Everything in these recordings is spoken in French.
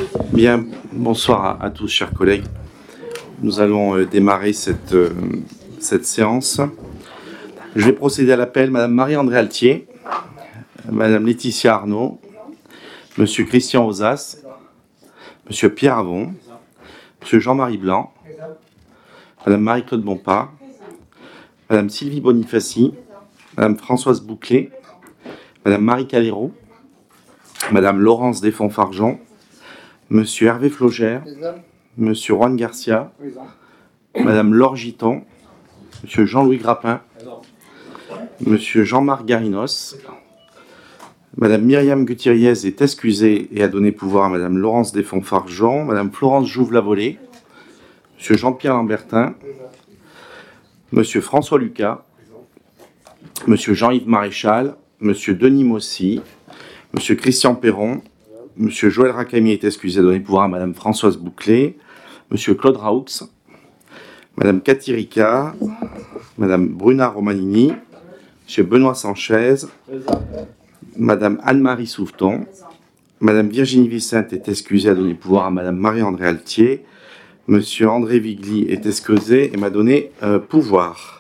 Bien, bonsoir à tous, chers collègues. Nous allons démarrer cette séance. Je vais procéder à l'appel. Madame Marie-André Altier, Madame Laetitia Arnaud, Monsieur Christian Ozas, Monsieur Pierre Avon, Monsieur Jean-Marie Blanc, Madame Marie-Claude Bompard, Madame Sylvie Bonifaci, Madame Françoise Bouclé, Madame Marie Calero, Madame Laurence Desfonds-Fargeon, Monsieur Hervé Flogère, Monsieur Juan Garcia, Madame Laure Giton, Monsieur Jean-Louis Grappin, Monsieur Jean-Marc Garinos, Madame Myriam Gutierrez est excusée et a donné pouvoir à Madame Laurence Desfonds-Fargeon, Madame Florence Jouve-Lavolée, Monsieur Jean-Pierre Lambertin, Monsieur François Lucas, Monsieur Jean-Yves Maréchal, Monsieur Denis Mossy, Monsieur Christian Perron, Monsieur Joël Rakami est excusé de donner pouvoir à Madame Françoise Bouclé, Monsieur Claude Raoux, Madame Cathy Ricard, Madame Bruna Romanini, Monsieur Benoît Sanchez, Madame Anne-Marie Souveton, Madame Virginie Vicente est excusée à donner pouvoir à Madame Marie-André Altier, Monsieur André Vigli est excusé et m'a donné pouvoir.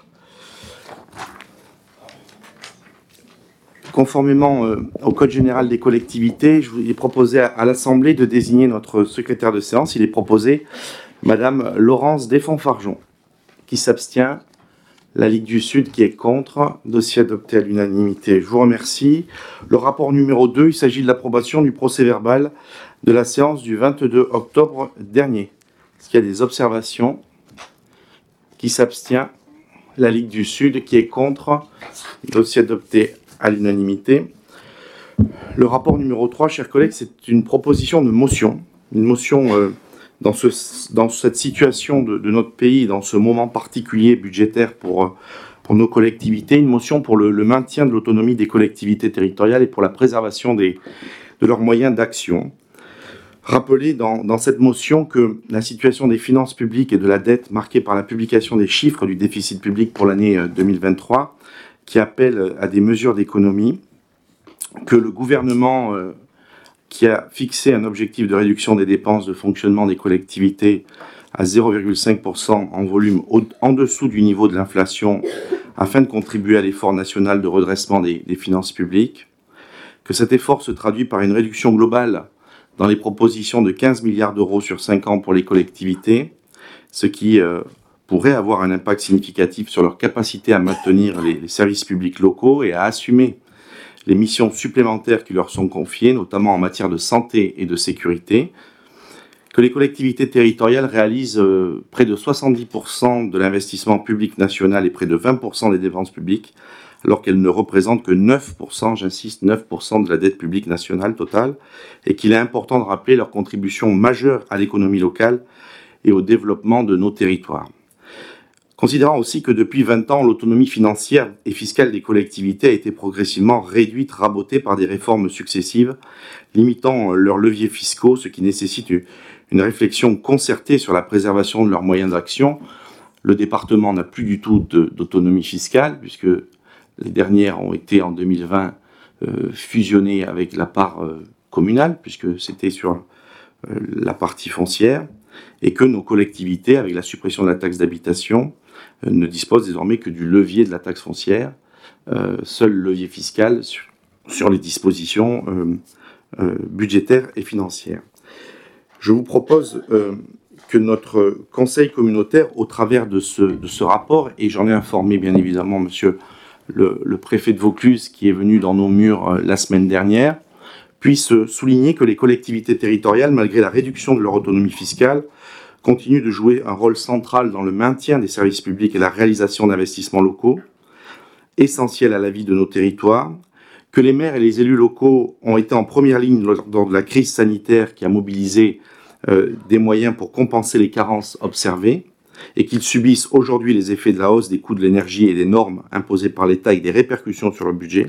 Conformément au Code général des collectivités, je vous ai proposé à l'Assemblée de désigner notre secrétaire de séance. Il est proposé Madame Laurence Desfonds-Fargeon, qui s'abstient. La Ligue du Sud qui est contre. Dossier adopté à l'unanimité. Je vous remercie. Le rapport numéro 2, il s'agit de l'approbation du procès-verbal de la séance du 22 octobre dernier. Est-ce qu'il y a des observations? Qui s'abstient? La Ligue du Sud qui est contre. Dossier adopté à l'unanimité. Le rapport numéro 3, chers collègues, c'est une proposition de motion. Une motion dans cette situation de notre pays, dans ce moment particulier budgétaire pour nos collectivités, une motion pour le maintien de l'autonomie des collectivités territoriales et pour la préservation de leurs moyens d'action. Rappelez dans cette motion que la situation des finances publiques et de la dette marquée par la publication des chiffres du déficit public pour l'année 2023 qui appelle à des mesures d'économie, que le gouvernement qui a fixé un objectif de réduction des dépenses de fonctionnement des collectivités à 0,5% en volume en dessous du niveau de l'inflation afin de contribuer à l'effort national de redressement des finances publiques, que cet effort se traduit par une réduction globale dans les propositions de 15 milliards d'euros sur 5 ans pour les collectivités, ce qui pourrait avoir un impact significatif sur leur capacité à maintenir les services publics locaux et à assumer les missions supplémentaires qui leur sont confiées, notamment en matière de santé et de sécurité, que les collectivités territoriales réalisent près de 70% de l'investissement public national et près de 20% des dépenses publiques, alors qu'elles ne représentent que 9%, j'insiste, 9% de la dette publique nationale totale, et qu'il est important de rappeler leur contribution majeure à l'économie locale et au développement de nos territoires. Considérant aussi que depuis 20 ans, l'autonomie financière et fiscale des collectivités a été progressivement réduite, rabotée par des réformes successives, limitant leurs leviers fiscaux, ce qui nécessite une réflexion concertée sur la préservation de leurs moyens d'action. Le département n'a plus du tout d'autonomie fiscale, puisque les dernières ont été en 2020 fusionnées avec la part communale, puisque c'était sur la partie foncière, et que nos collectivités, avec la suppression de la taxe d'habitation, ne disposent désormais que du levier de la taxe foncière, seul levier fiscal sur les dispositions budgétaires et financières. Je vous propose que notre conseil communautaire, au travers de ce rapport, et j'en ai informé bien évidemment monsieur le préfet de Vaucluse qui est venu dans nos murs la semaine dernière, puisse souligner que les collectivités territoriales, malgré la réduction de leur autonomie fiscale, continuent de jouer un rôle central dans le maintien des services publics et la réalisation d'investissements locaux, essentiels à la vie de nos territoires, que les maires et les élus locaux ont été en première ligne lors de la crise sanitaire qui a mobilisé des moyens pour compenser les carences observées, et qu'ils subissent aujourd'hui les effets de la hausse des coûts de l'énergie et des normes imposées par l'État avec des répercussions sur le budget,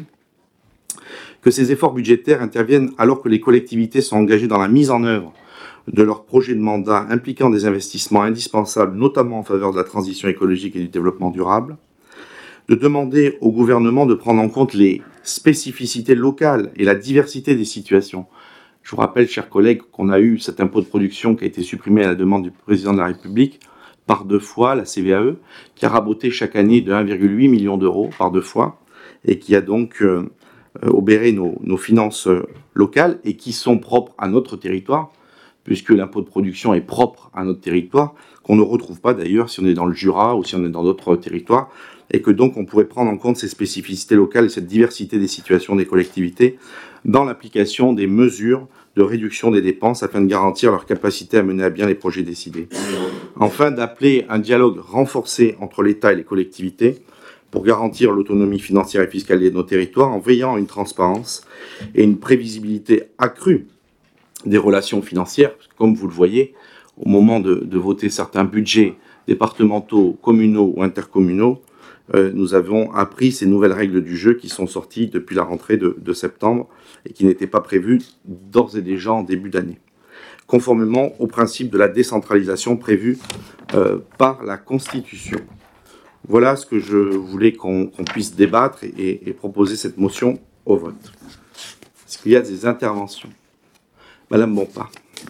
que ces efforts budgétaires interviennent alors que les collectivités sont engagées dans la mise en œuvre de leurs projets de mandat impliquant des investissements indispensables, notamment en faveur de la transition écologique et du développement durable, de demander au gouvernement de prendre en compte les spécificités locales et la diversité des situations. Je vous rappelle, chers collègues, qu'on a eu cet impôt de production qui a été supprimé à la demande du président de la République par 2 fois, la CVAE, qui a raboté chaque année de 1,8 million d'euros par 2 fois, et qui a donc obéré nos finances locales et qui sont propres à notre territoire, puisque l'impôt de production est propre à notre territoire, qu'on ne retrouve pas d'ailleurs si on est dans le Jura ou si on est dans d'autres territoires, et que donc on pourrait prendre en compte ces spécificités locales et cette diversité des situations des collectivités dans l'application des mesures de réduction des dépenses afin de garantir leur capacité à mener à bien les projets décidés. Enfin, d'appeler un dialogue renforcé entre l'État et les collectivités pour garantir l'autonomie financière et fiscale de nos territoires en veillant à une transparence et une prévisibilité accrue des relations financières. Comme vous le voyez, au moment de voter certains budgets départementaux, communaux ou intercommunaux, nous avons appris ces nouvelles règles du jeu qui sont sorties depuis la rentrée de septembre et qui n'étaient pas prévues d'ores et déjà en début d'année, conformément au principe de la décentralisation prévu par la Constitution. Voilà ce que je voulais qu'on puisse débattre et proposer cette motion au vote. Est-ce qu'il y a des interventions ? Madame Bompard.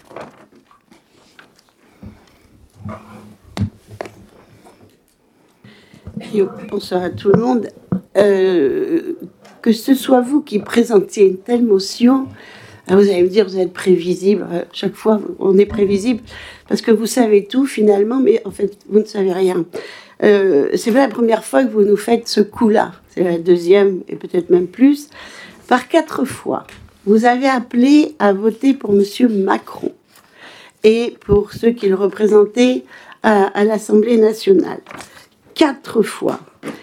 Bonsoir à tout le monde. Que ce soit vous qui présentiez une telle motion, vous allez me dire, vous êtes prévisible. Chaque fois, on est prévisible parce que vous savez tout finalement, mais en fait, vous ne savez rien. C'est pas la première fois que vous nous faites ce coup-là. C'est la deuxième et peut-être même plus. Par 4 fois, vous avez appelé à voter pour Monsieur Macron et pour ceux qu'il représentait à l'Assemblée nationale. 4 fois.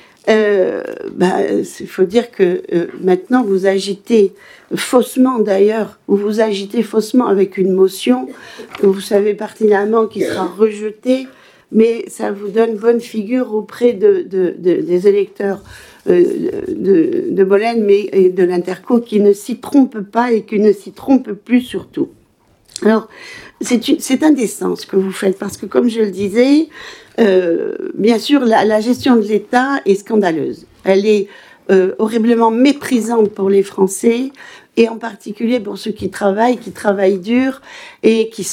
Il faut dire que maintenant vous agitez faussement d'ailleurs, ou vous agitez faussement avec une motion que vous savez pertinemment qui sera rejetée, mais ça vous donne bonne figure auprès des électeurs de Bolène, mais de l'Interco, qui ne s'y trompent pas et qui ne s'y trompent plus surtout. Alors, c'est indécent ce que vous faites, parce que comme je le disais, bien sûr, la gestion de l'État est scandaleuse. Elle est horriblement méprisante pour les Français, et en particulier pour ceux qui travaillent dur, et qui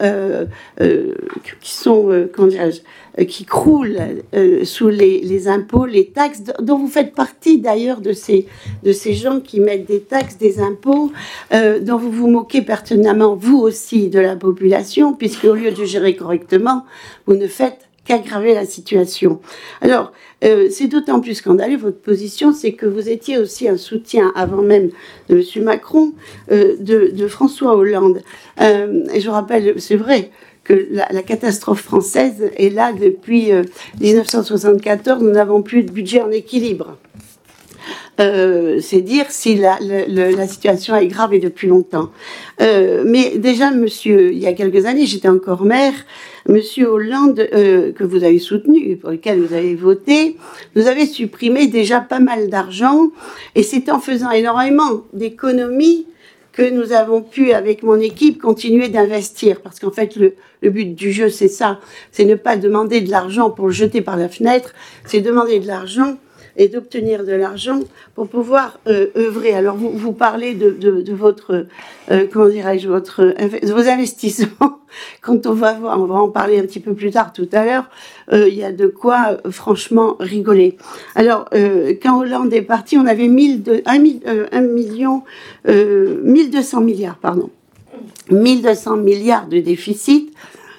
croulent sous les impôts, les taxes, dont vous faites partie d'ailleurs de ces gens qui mettent des taxes, des impôts, dont vous vous moquez pertinemment, vous aussi, de la population, puisque au lieu de gérer correctement, vous ne faites qu'aggraver la situation. Alors, c'est d'autant plus scandaleux, votre position, c'est que vous étiez aussi un soutien, avant même de M. Macron, de François Hollande. Et je rappelle, c'est vrai, que la catastrophe française est là depuis 1974, nous n'avons plus de budget en équilibre. C'est dire si la situation est grave et depuis longtemps. Mais déjà, il y a quelques années, j'étais encore maire, Monsieur Hollande, que vous avez soutenu, pour lequel vous avez voté, nous avait supprimé déjà pas mal d'argent, et c'est en faisant énormément d'économies que nous avons pu, avec mon équipe, continuer d'investir. Parce qu'en fait, le but du jeu, c'est ça. C'est ne pas demander de l'argent pour le jeter par la fenêtre, c'est demander de l'argent et d'obtenir de l'argent pour pouvoir œuvrer. Alors, vous parlez de votre, vos investissements. Quand on va en parler un petit peu plus tard tout à l'heure, il y a de quoi, franchement, rigoler. Alors, quand Hollande est parti, on avait 1200 milliards, pardon. 1200 milliards de déficit.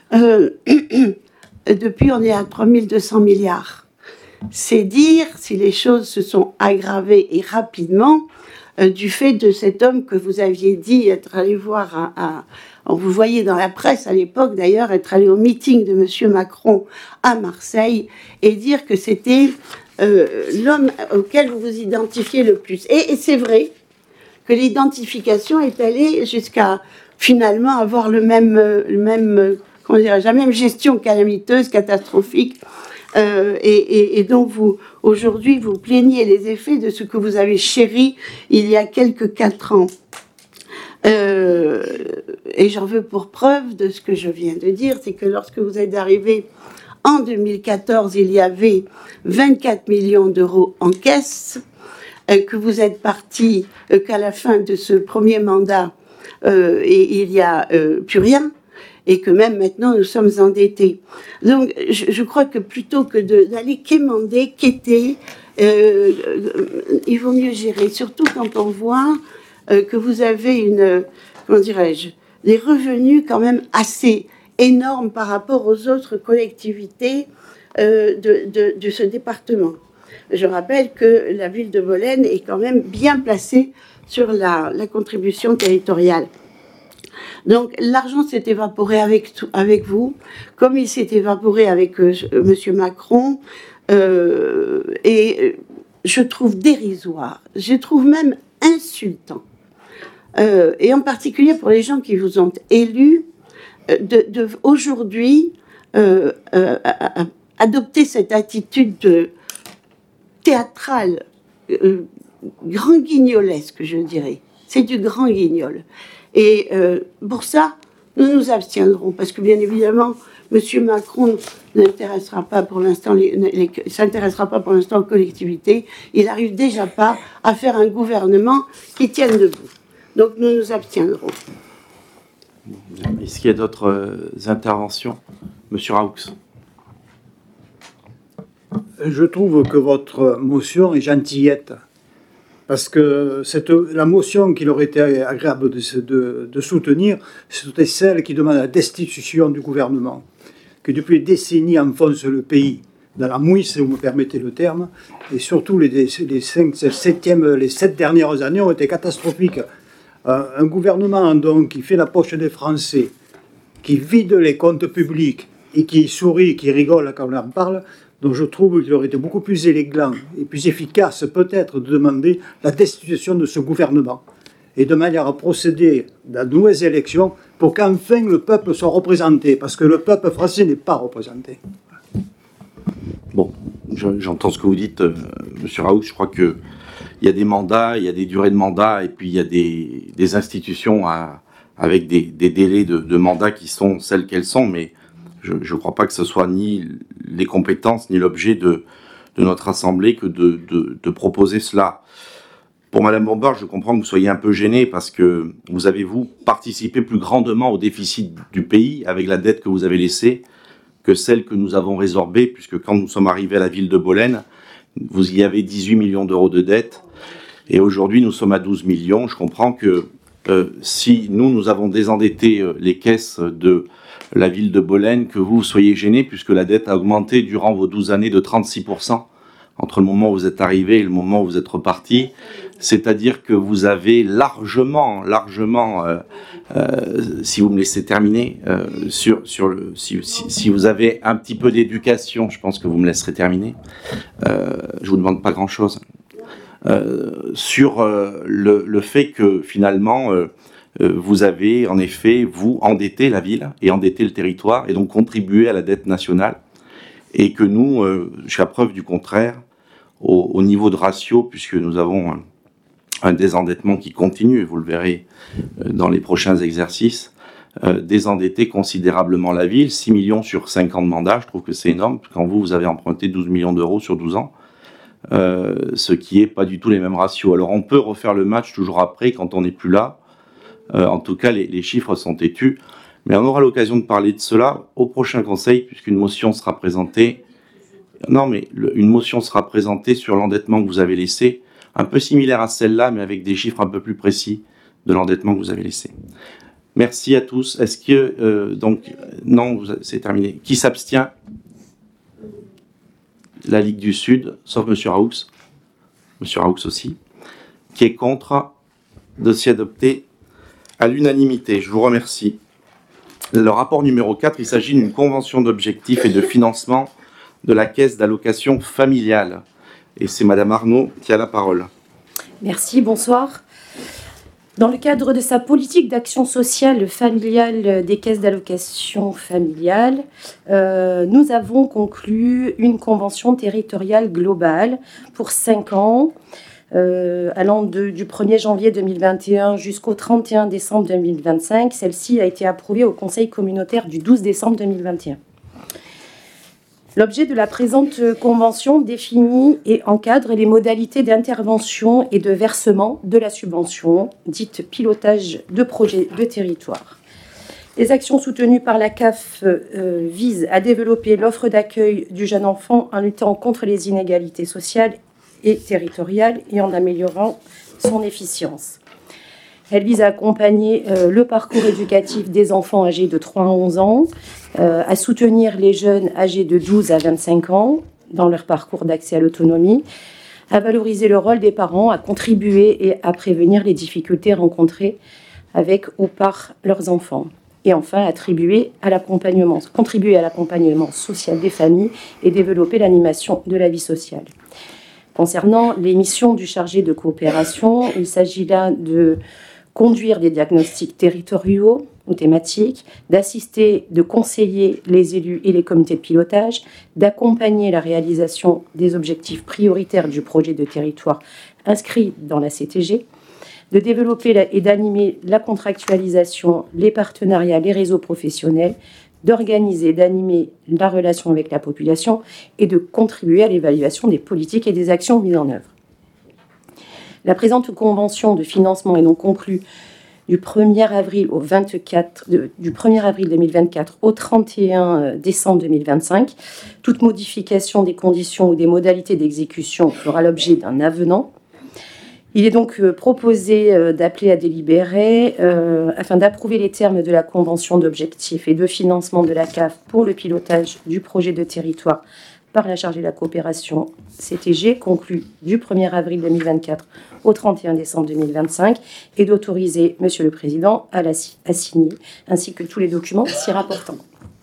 Depuis, on est à 3200 milliards. C'est dire si les choses se sont aggravées et rapidement du fait de cet homme que vous aviez dit être allé voir vous voyez dans la presse à l'époque d'ailleurs être allé au meeting de Monsieur Macron à Marseille et dire que c'était l'homme auquel vous vous identifiez le plus. Et c'est vrai que l'identification est allée jusqu'à finalement avoir la même gestion calamiteuse, catastrophique. Et donc aujourd'hui vous plaignez les effets de ce que vous avez chéri il y a quelques 4 ans. Et j'en veux pour preuve de ce que je viens de dire, c'est que lorsque vous êtes arrivé en 2014, il y avait 24 millions d'euros en caisse, que vous êtes parti, qu'à la fin de ce premier mandat, et il n'y a plus rien, et que même maintenant nous sommes endettés. Donc je crois que plutôt que d'aller quémander, quêter, il vaut mieux gérer, surtout quand on voit que vous avez comment dirais-je, des revenus quand même assez énormes par rapport aux autres collectivités de ce département. Je rappelle que la ville de Bolène est quand même bien placée sur la contribution territoriale. Donc l'argent s'est évaporé avec vous, comme il s'est évaporé avec Monsieur Macron, et je trouve dérisoire, je trouve même insultant, et en particulier pour les gens qui vous ont élus, de aujourd'hui adopter cette attitude théâtrale, grand guignolesque, je dirais. C'est du grand guignol. Et pour ça, nous nous abstiendrons, parce que bien évidemment, M. Macron s'intéressera pas pour l'instant aux collectivités. Il n'arrive déjà pas à faire un gouvernement qui tienne debout. Donc nous nous abstiendrons. Est-ce qu'il y a d'autres interventions? Monsieur Raoux. Je trouve que votre motion est gentillette. Parce que la motion qu'il aurait été agréable de soutenir, c'était celle qui demande la destitution du gouvernement, qui depuis des décennies enfonce le pays dans la mouille, si vous me permettez le terme, et surtout les 7 dernières années ont été catastrophiques. Un gouvernement donc qui fait la poche des Français, qui vide les comptes publics et qui sourit, qui rigole quand on en parle. Donc je trouve qu'il aurait été beaucoup plus élégant et plus efficace peut-être de demander la destitution de ce gouvernement et de manière à procéder à de nouvelles élections pour qu'enfin le peuple soit représenté, parce que le peuple français n'est pas représenté. Bon, j'entends ce que vous dites, Monsieur Raoux. Je crois qu'il y a des mandats, il y a des durées de mandat, et puis il y a des institutions avec des délais de mandat qui sont celles qu'elles sont, mais je ne crois pas que ce soit ni les compétences ni l'objet de notre Assemblée que de proposer cela. Pour Madame Bombard, je comprends que vous soyez un peu gêné parce que vous avez participé plus grandement au déficit du pays avec la dette que vous avez laissée que celle que nous avons résorbée, puisque quand nous sommes arrivés à la ville de Bolène, vous y avez 18 millions d'euros de dette, et aujourd'hui nous sommes à 12 millions. Je comprends que si nous avons désendetté les caisses de la ville de Bolène, que vous soyez gêné, puisque la dette a augmenté durant vos 12 années de 36%, entre le moment où vous êtes arrivé et le moment où vous êtes reparti. C'est-à-dire que vous avez largement, si vous me laissez terminer, si vous avez un petit peu d'éducation, je pense que vous me laisserez terminer. Je vous demande pas grand-chose. Sur le fait que finalement, vous avez en effet, vous, endetté la ville et endetté le territoire et donc contribué à la dette nationale, et que nous, jusqu'à preuve du contraire, au niveau de ratio, puisque nous avons un désendettement qui continue, et vous le verrez dans les prochains exercices, désendetter considérablement la ville, 6 millions sur 5 ans de mandat, je trouve que c'est énorme, quand vous avez emprunté 12 millions d'euros sur 12 ans, ce qui n'est pas du tout les mêmes ratios. Alors on peut refaire le match toujours après, quand on n'est plus là. En tout cas, les chiffres sont têtus. Mais on aura l'occasion de parler de cela au prochain conseil, puisqu'une motion sera présentée. Non, mais une motion sera présentée sur l'endettement que vous avez laissé, un peu similaire à celle-là, mais avec des chiffres un peu plus précis de l'endettement que vous avez laissé. Merci à tous. Est-ce que... non, c'est terminé. Qui s'abstient? La Ligue du Sud, sauf M. Raoux. M. Raoux aussi. Qui est contre? Dossier adopté à l'unanimité. Je vous remercie. Le rapport numéro 4, il s'agit d'une convention d'objectifs et de financement de la caisse d'allocation familiale. Et c'est Madame Arnaud qui a la parole. Merci, bonsoir. Dans le cadre de sa politique d'action sociale familiale des caisses d'allocation familiale, nous avons conclu une convention territoriale globale pour 5 ans, allant du 1er janvier 2021 jusqu'au 31 décembre 2025. Celle-ci a été approuvée au Conseil communautaire du 12 décembre 2021. L'objet de la présente convention définit et encadre les modalités d'intervention et de versement de la subvention, dite pilotage de projet de territoire. Les actions soutenues par la CAF visent à développer l'offre d'accueil du jeune enfant en luttant contre les inégalités sociales et territoriales et en améliorant son efficience. Elle vise à accompagner le parcours éducatif des enfants âgés de 3 à 11 ans, à soutenir les jeunes âgés de 12 à 25 ans dans leur parcours d'accès à l'autonomie, à valoriser le rôle des parents, à contribuer et à prévenir les difficultés rencontrées avec ou par leurs enfants. Et enfin, contribuer à l'accompagnement social des familles et développer l'animation de la vie sociale. Concernant les missions du chargé de coopération, il s'agit là de conduire des diagnostics territoriaux ou thématiques, d'assister, de conseiller les élus et les comités de pilotage, d'accompagner la réalisation des objectifs prioritaires du projet de territoire inscrit dans la CTG, de développer et d'animer la contractualisation, les partenariats, les réseaux professionnels, d'organiser, d'animer la relation avec la population et de contribuer à l'évaluation des politiques et des actions mises en œuvre. La présente convention de financement est donc conclue du 1er avril 2024 au 31 décembre 2025. Toute modification des conditions ou des modalités d'exécution fera l'objet d'un avenant. Il est donc proposé d'appeler à délibérer afin d'approuver les termes de la convention d'objectifs et de financement de la CAF pour le pilotage du projet de territoire par la chargée de la coopération CTG, conclu du 1er avril 2024 au 31 décembre 2025, et d'autoriser Monsieur le Président à signer, ainsi que tous les documents s'y rapportant.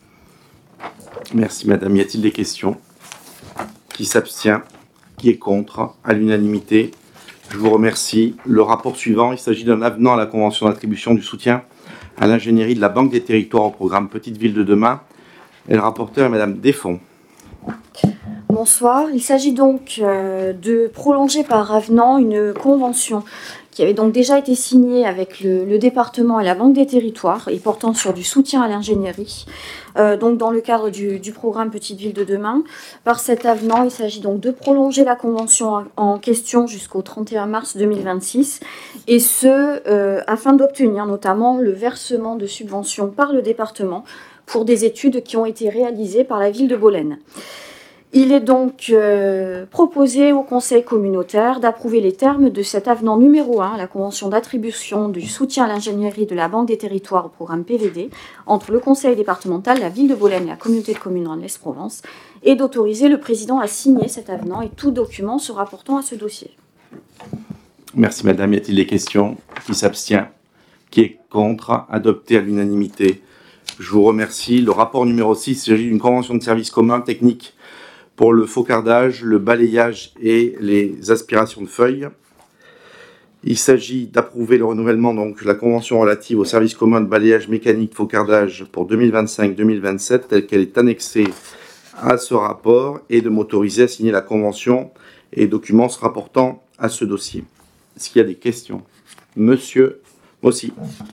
Merci Madame. Y a-t-il des questions? Qui s'abstient? Qui est contre? À l'unanimité. Je vous remercie. Le rapport suivant, il s'agit d'un avenant à la convention d'attribution du soutien à l'ingénierie de la Banque des Territoires au programme Petite Ville de demain. Et le rapporteur est Madame Desfonds. Bonsoir. Il s'agit donc de prolonger par avenant une convention qui avait donc déjà été signée avec le département et la Banque des Territoires et portant sur du soutien à l'ingénierie, donc dans le cadre du programme Petite Ville de demain. Par cet avenant, il s'agit donc de prolonger la convention en question jusqu'au 31 mars 2026, et ce, afin d'obtenir notamment le versement de subventions par le département pour des études qui ont été réalisées par la ville de Bolène. Il est donc proposé au Conseil communautaire d'approuver les termes de cet avenant numéro 1 à la convention d'attribution du soutien à l'ingénierie de la Banque des Territoires au programme PVD entre le Conseil départemental, la ville de Bolène et la communauté de communes Rhône-Lez-Provence, et d'autoriser le président à signer cet avenant et tout document se rapportant à ce dossier. Merci Madame. Y a-t-il des questions? Qui s'abstient? Qui est contre? Adopté à l'unanimité. Je vous remercie. Le rapport numéro 6, il s'agit d'une convention de service commun technique pour le faucardage, le balayage et les aspirations de feuilles. Il s'agit d'approuver le renouvellement, donc la convention relative au service commun de balayage mécanique faucardage pour 2025-2027, telle qu'elle est annexée à ce rapport, et de m'autoriser à signer la convention et documents se rapportant à ce dossier. Est-ce qu'il y a des questions? Monsieur Mossy.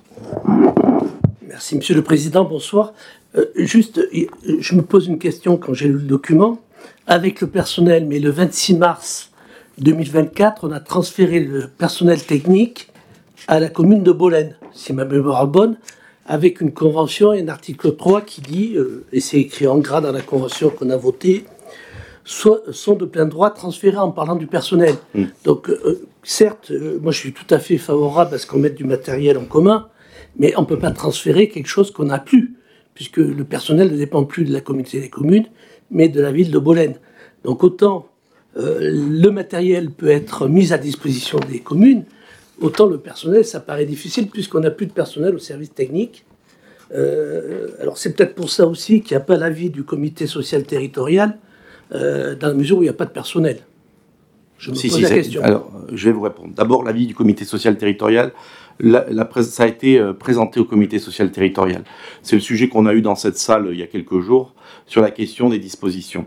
Merci Monsieur le Président, bonsoir. Je me pose une question quand j'ai lu le document. Avec le personnel, mais le 26 mars 2024, on a transféré le personnel technique à la commune de Bolène, si ma mémoire est bonne, avec une convention et un article 3 qui dit, et c'est écrit en gras dans la convention qu'on a votée, sont de plein droit transférés en parlant du personnel. Donc, certes, moi je suis tout à fait favorable à ce qu'on mette du matériel en commun, mais on ne peut pas transférer quelque chose qu'on n'a plus, puisque le personnel ne dépend plus de la communauté des communes, mais de la ville de Bolène. Donc autant le matériel peut être mis à disposition des communes, autant le personnel, ça paraît difficile, puisqu'on n'a plus de personnel au service technique. Alors c'est peut-être pour ça aussi qu'il n'y a pas l'avis du comité social territorial, dans la mesure où il n'y a pas de personnel. Je me pose la question. Alors, je vais vous répondre. D'abord, l'avis du comité social territorial, ça a été présenté au comité social territorial. C'est le sujet qu'on a eu dans cette salle il y a quelques jours sur la question des dispositions.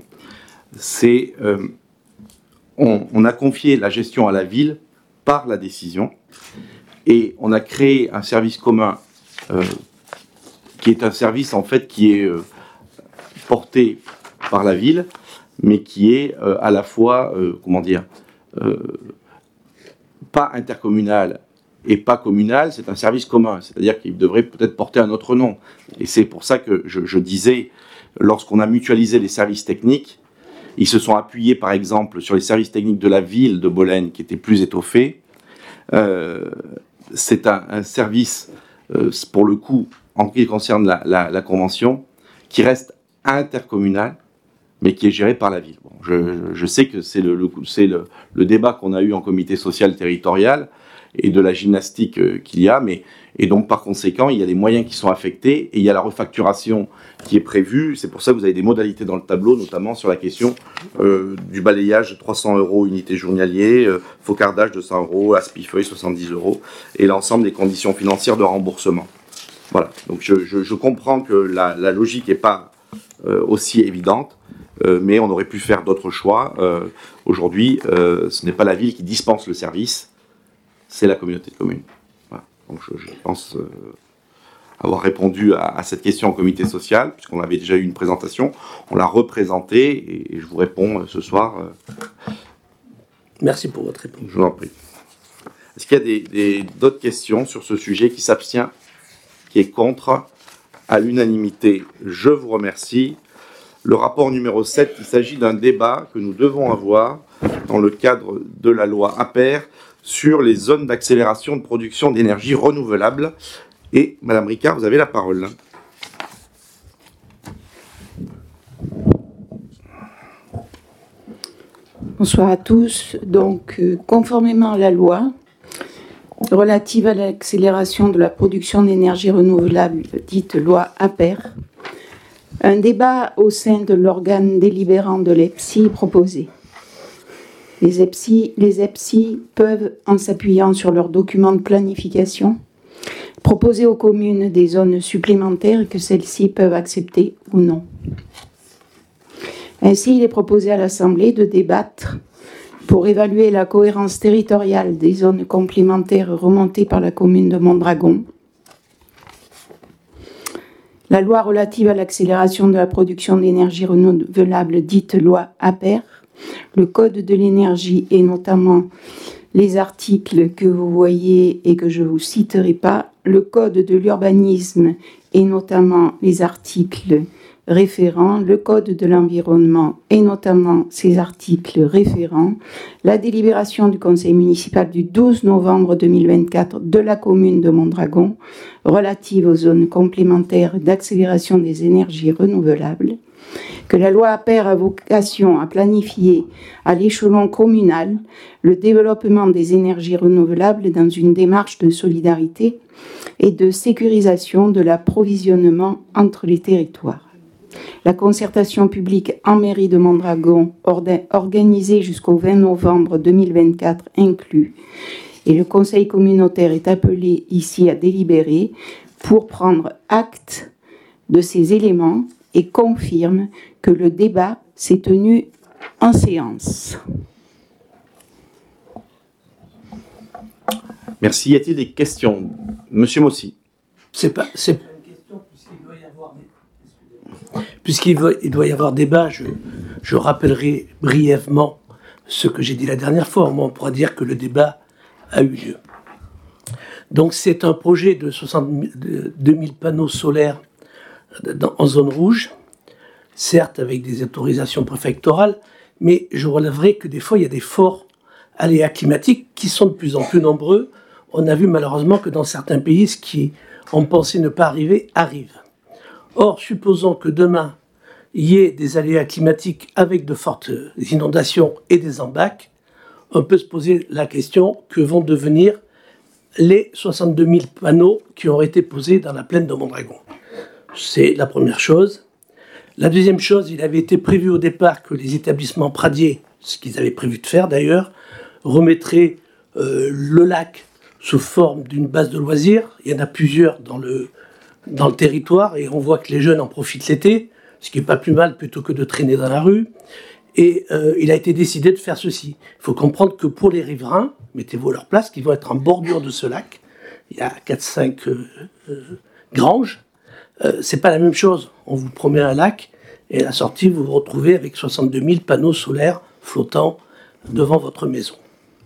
On a confié la gestion à la ville par la décision et on a créé un service commun qui est un service en fait qui est porté par la ville, mais qui est à la fois, pas intercommunal et pas communal, c'est un service commun, c'est-à-dire qu'il devrait peut-être porter un autre nom. Et c'est pour ça que je disais, lorsqu'on a mutualisé les services techniques, ils se sont appuyés par exemple sur les services techniques de la ville de Bolène qui étaient plus étoffés. C'est un service, pour le coup, en ce qui concerne la convention, qui reste intercommunal, mais qui est géré par la ville. Bon, je sais que c'est le débat qu'on a eu en comité social territorial et de la gymnastique qu'il y a, et donc par conséquent, il y a des moyens qui sont affectés et il y a la refacturation qui est prévue. C'est pour ça que vous avez des modalités dans le tableau, notamment sur la question du balayage 300 € unité journalier, focardage 200 €, aspifeuille 70 € et l'ensemble des conditions financières de remboursement. Voilà, donc je comprends que la logique n'est pas aussi évidente, mais on aurait pu faire d'autres choix. Aujourd'hui, ce n'est pas la ville qui dispense le service, c'est la communauté de communes. Voilà. Donc je pense avoir répondu à cette question en comité social, puisqu'on avait déjà eu une présentation, on l'a représentée, et je vous réponds ce soir. Merci pour votre réponse. Je vous en prie. Est-ce qu'il y a d'autres questions sur ce sujet? Qui s'abstient? Qui est contre? À l'unanimité, je vous remercie. Le rapport numéro 7, il s'agit d'un débat que nous devons avoir dans le cadre de la loi APER sur les zones d'accélération de production d'énergie renouvelable. Et Madame Ricard, vous avez la parole. Bonsoir à tous. Donc, conformément à la loi relative à l'accélération de la production d'énergie renouvelable, dite loi APER, un débat au sein de l'organe délibérant de l'EPSI est proposé. Les EPSI peuvent, en s'appuyant sur leurs documents de planification, proposer aux communes des zones supplémentaires que celles-ci peuvent accepter ou non. Ainsi, il est proposé à l'Assemblée de débattre pour évaluer la cohérence territoriale des zones complémentaires remontées par la commune de Mondragon. La loi relative à l'accélération de la production d'énergie renouvelable, dite loi APER, le code de l'énergie et notamment les articles que vous voyez et que je ne vous citerai pas, le code de l'urbanisme et notamment les articles référents, le code de l'environnement et notamment ses articles référents, la délibération du conseil municipal du 12 novembre 2024 de la commune de Mondragon relative aux zones complémentaires d'accélération des énergies renouvelables, que la loi APER a vocation à planifier à l'échelon communal le développement des énergies renouvelables dans une démarche de solidarité et de sécurisation de l'approvisionnement entre les territoires. La concertation publique en mairie de Mondragon, organisée jusqu'au 20 novembre 2024, inclut, et le conseil communautaire est appelé ici à délibérer pour prendre acte de ces éléments et confirme que le débat s'est tenu en séance. Merci. Y a-t-il des questions? Monsieur Mossy. Puisqu'il doit y avoir débat, je rappellerai brièvement ce que j'ai dit la dernière fois. On pourra dire que le débat a eu lieu. Donc c'est un projet de 62 000 panneaux solaires en zone rouge, certes avec des autorisations préfectorales, mais je relèverai que des fois il y a des forts aléas climatiques qui sont de plus en plus nombreux. On a vu malheureusement que dans certains pays, ce qui on pensait ne pas arriver, arrive. Or, supposons que demain, il y ait des aléas climatiques avec de fortes inondations et des embâcles, on peut se poser la question que vont devenir les 62 000 panneaux qui ont été posés dans la plaine de Mondragon. C'est la première chose. La deuxième chose, il avait été prévu au départ que les établissements pradiers, ce qu'ils avaient prévu de faire d'ailleurs, remettraient le lac sous forme d'une base de loisirs. Il y en a plusieurs dans le territoire et on voit que les jeunes en profitent l'été, ce qui n'est pas plus mal plutôt que de traîner dans la rue. Et il a été décidé de faire ceci. Il faut comprendre que pour les riverains, mettez-vous à leur place, qui vont être en bordure de ce lac, il y a 4-5 granges, c'est pas la même chose. On vous promet un lac Et à la sortie, vous vous retrouvez avec 62 000 panneaux solaires flottant devant votre maison.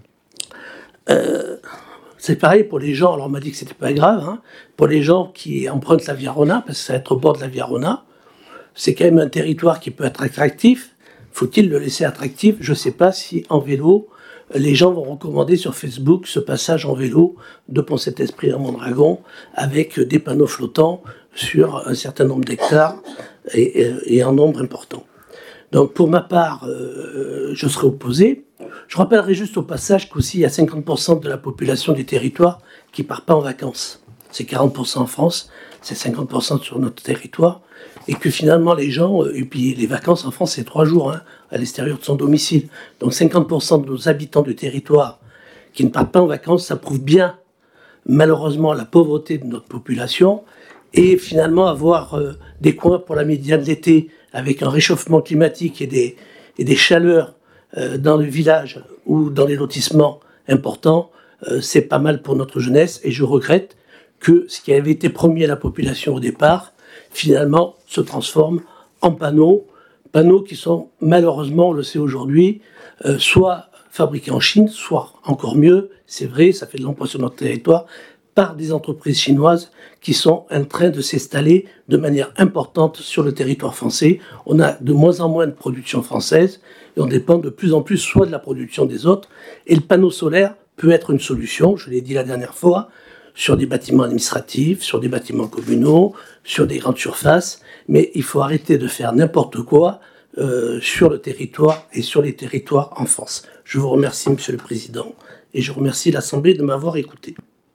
C'est pareil pour les gens, alors on m'a dit que c'était pas grave, hein, pour les gens qui empruntent la Via Rona, parce que ça va être au bord de la Via Rona, c'est quand même un territoire qui peut être attractif. Faut-il le laisser attractif? Je ne sais pas si en vélo, les gens vont recommander sur Facebook ce passage en vélo de Pont-Saint-Esprit à Mondragon avec des panneaux flottants sur un certain nombre d'hectares et un nombre important. Donc pour ma part, je serai opposé. Je rappellerai juste au passage qu'aussi il y a 50% de la population du territoire qui ne part pas en vacances. C'est 40% en France, c'est 50% sur notre territoire. Et que finalement les gens, et puis les vacances en France c'est 3 jours hein, à l'extérieur de son domicile. Donc 50% de nos habitants du territoire qui ne partent pas en vacances, ça prouve bien malheureusement la pauvreté de notre population. Et finalement avoir des coins pour la médiane d'été avec un réchauffement climatique et des chaleurs dans le village ou dans les lotissements importants, c'est pas mal pour notre jeunesse. Et je regrette que ce qui avait été promis à la population au départ, finalement, se transforme en panneaux qui sont malheureusement, on le sait aujourd'hui, soit fabriqués en Chine, soit encore mieux, c'est vrai, ça fait de l'emploi sur notre territoire, par des entreprises chinoises qui sont en train de s'installer de manière importante sur le territoire français. On a de moins en moins de production française et on dépend de plus en plus soit de la production des autres. Et le panneau solaire peut être une solution, je l'ai dit la dernière fois, sur des bâtiments administratifs, sur des bâtiments communaux, sur des grandes surfaces, mais il faut arrêter de faire n'importe quoi sur le territoire et sur les territoires en France. Je vous remercie, Monsieur le Président, et je remercie l'Assemblée de m'avoir écouté.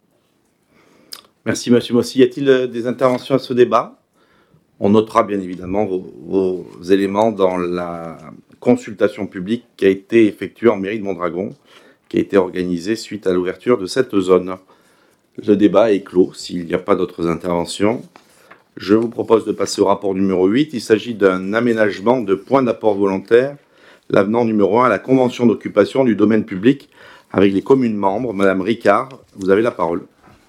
Merci, Monsieur Mossy. Y a-t-il des interventions à ce débat? On notera bien évidemment vos éléments dans la consultation publique qui a été effectuée en mairie de Mondragon, qui a été organisée suite à l'ouverture de cette zone. Le débat est clos, s'il n'y a pas d'autres interventions. Je vous propose de passer au rapport numéro 8. Il s'agit d'un aménagement de points d'apport volontaire, l'avenant numéro 1 à la convention d'occupation du domaine public avec les communes membres. Madame Ricard, vous avez la parole.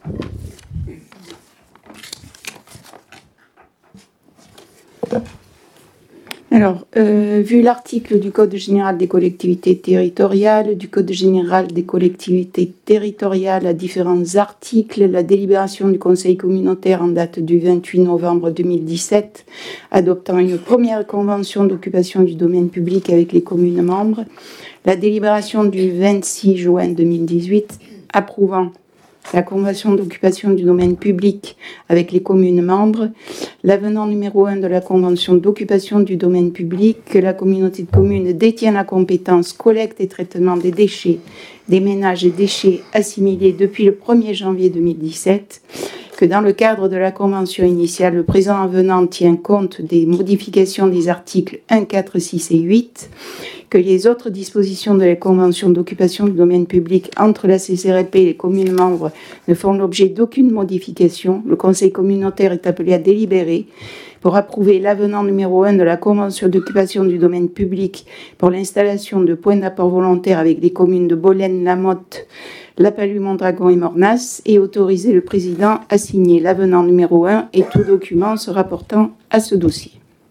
Alors, vu l'article du Code général des collectivités territoriales, du Code général des collectivités territoriales, à différents articles, la délibération du Conseil communautaire en date du 28 novembre 2017, adoptant une première convention d'occupation du domaine public avec les communes membres, la délibération du 26 juin 2018, approuvant la convention d'occupation du domaine public avec les communes membres, l'avenant numéro 1 de la convention d'occupation du domaine public, que la communauté de communes détient la compétence collecte et traitement des déchets, des ménages et déchets assimilés depuis le 1er janvier 2017, que dans le cadre de la convention initiale, le présent avenant tient compte des modifications des articles 1, 4, 6 et 8, que les autres dispositions de la convention d'occupation du domaine public entre la CCRP et les communes membres ne font l'objet d'aucune modification. Le Conseil communautaire est appelé à délibérer pour approuver l'avenant numéro 1 de la convention d'occupation du domaine public pour l'installation de points d'apport volontaires avec les communes de Bolène, Lamotte, La Palue, Mondragon et Mornas, et autoriser le président à signer l'avenant numéro 1 et tout document se rapportant à ce dossier.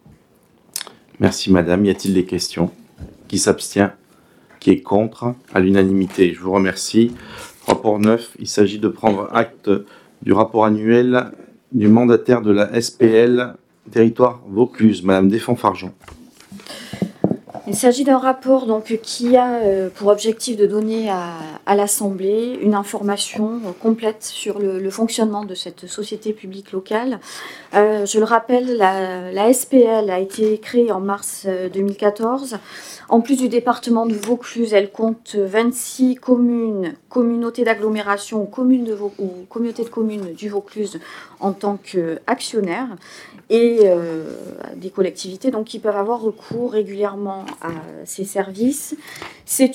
Merci Madame. Y a-t-il des questions? Qui s'abstient? Qui est contre? À l'unanimité. Je vous remercie. Rapport 9. Il s'agit de prendre acte du rapport annuel du mandataire de la SPL Territoire Vaucluse, Madame Desfonds-Fargeon. Il s'agit d'un rapport donc, qui a pour objectif de donner à l'Assemblée une information complète sur le fonctionnement de cette société publique locale. Je le rappelle, la SPL a été créée en mars 2014. En plus du département de Vaucluse, elle compte 26 communes, communautés d'agglomération ou communautés de communes du Vaucluse en tant qu'actionnaires et des collectivités donc, qui peuvent avoir recours régulièrement à ces services. C'est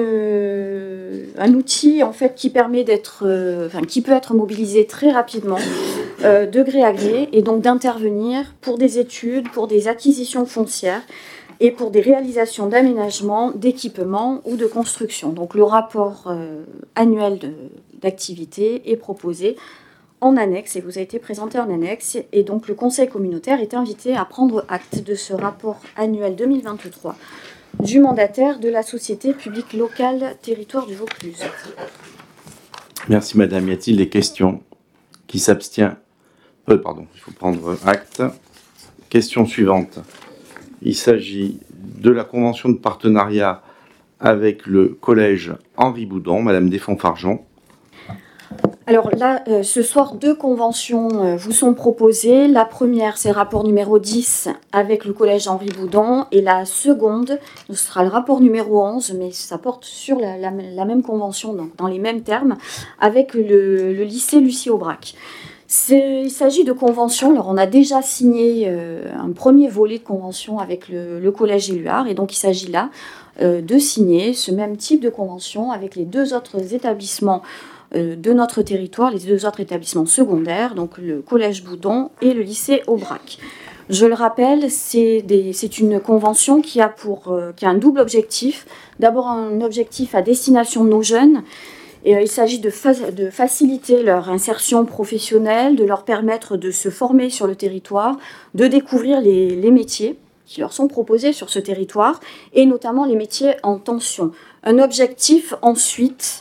un outil en fait, qui permet qui peut être mobilisé très rapidement, de gré à gré, et donc d'intervenir pour des études, pour des acquisitions foncières, et pour des réalisations d'aménagement, d'équipement ou de construction. Donc le rapport annuel d'activité est proposé en annexe, et vous a été présenté en annexe, et donc le Conseil communautaire est invité à prendre acte de ce rapport annuel 2023 du mandataire de la Société publique locale Territoire du Vaucluse. Merci Madame. Y a-t-il des questions? Qui s'abstient? Il faut prendre acte. Question suivante. Il s'agit de la convention de partenariat avec le collège Henri Boudon. Madame Desfonds-Fargeon. Alors là, ce soir, 2 conventions vous sont proposées. La première, c'est le rapport numéro 10 avec le collège Henri Boudon. Et la seconde, ce sera le rapport numéro 11, mais ça porte sur la même convention, donc dans les mêmes termes, avec le lycée Lucie Aubrac. Il s'agit de conventions. Alors, on a déjà signé un premier volet de convention avec le collège Éluard. Et donc, il s'agit là de signer ce même type de convention avec les 2 autres établissements de notre territoire, les 2 autres établissements secondaires, donc le collège Boudon et le lycée Aubrac. Je le rappelle, c'est une convention qui a un double objectif. D'abord, un objectif à destination de nos jeunes. Et il s'agit de faciliter leur insertion professionnelle, de leur permettre de se former sur le territoire, de découvrir les métiers qui leur sont proposés sur ce territoire, et notamment les métiers en tension. Un objectif ensuite,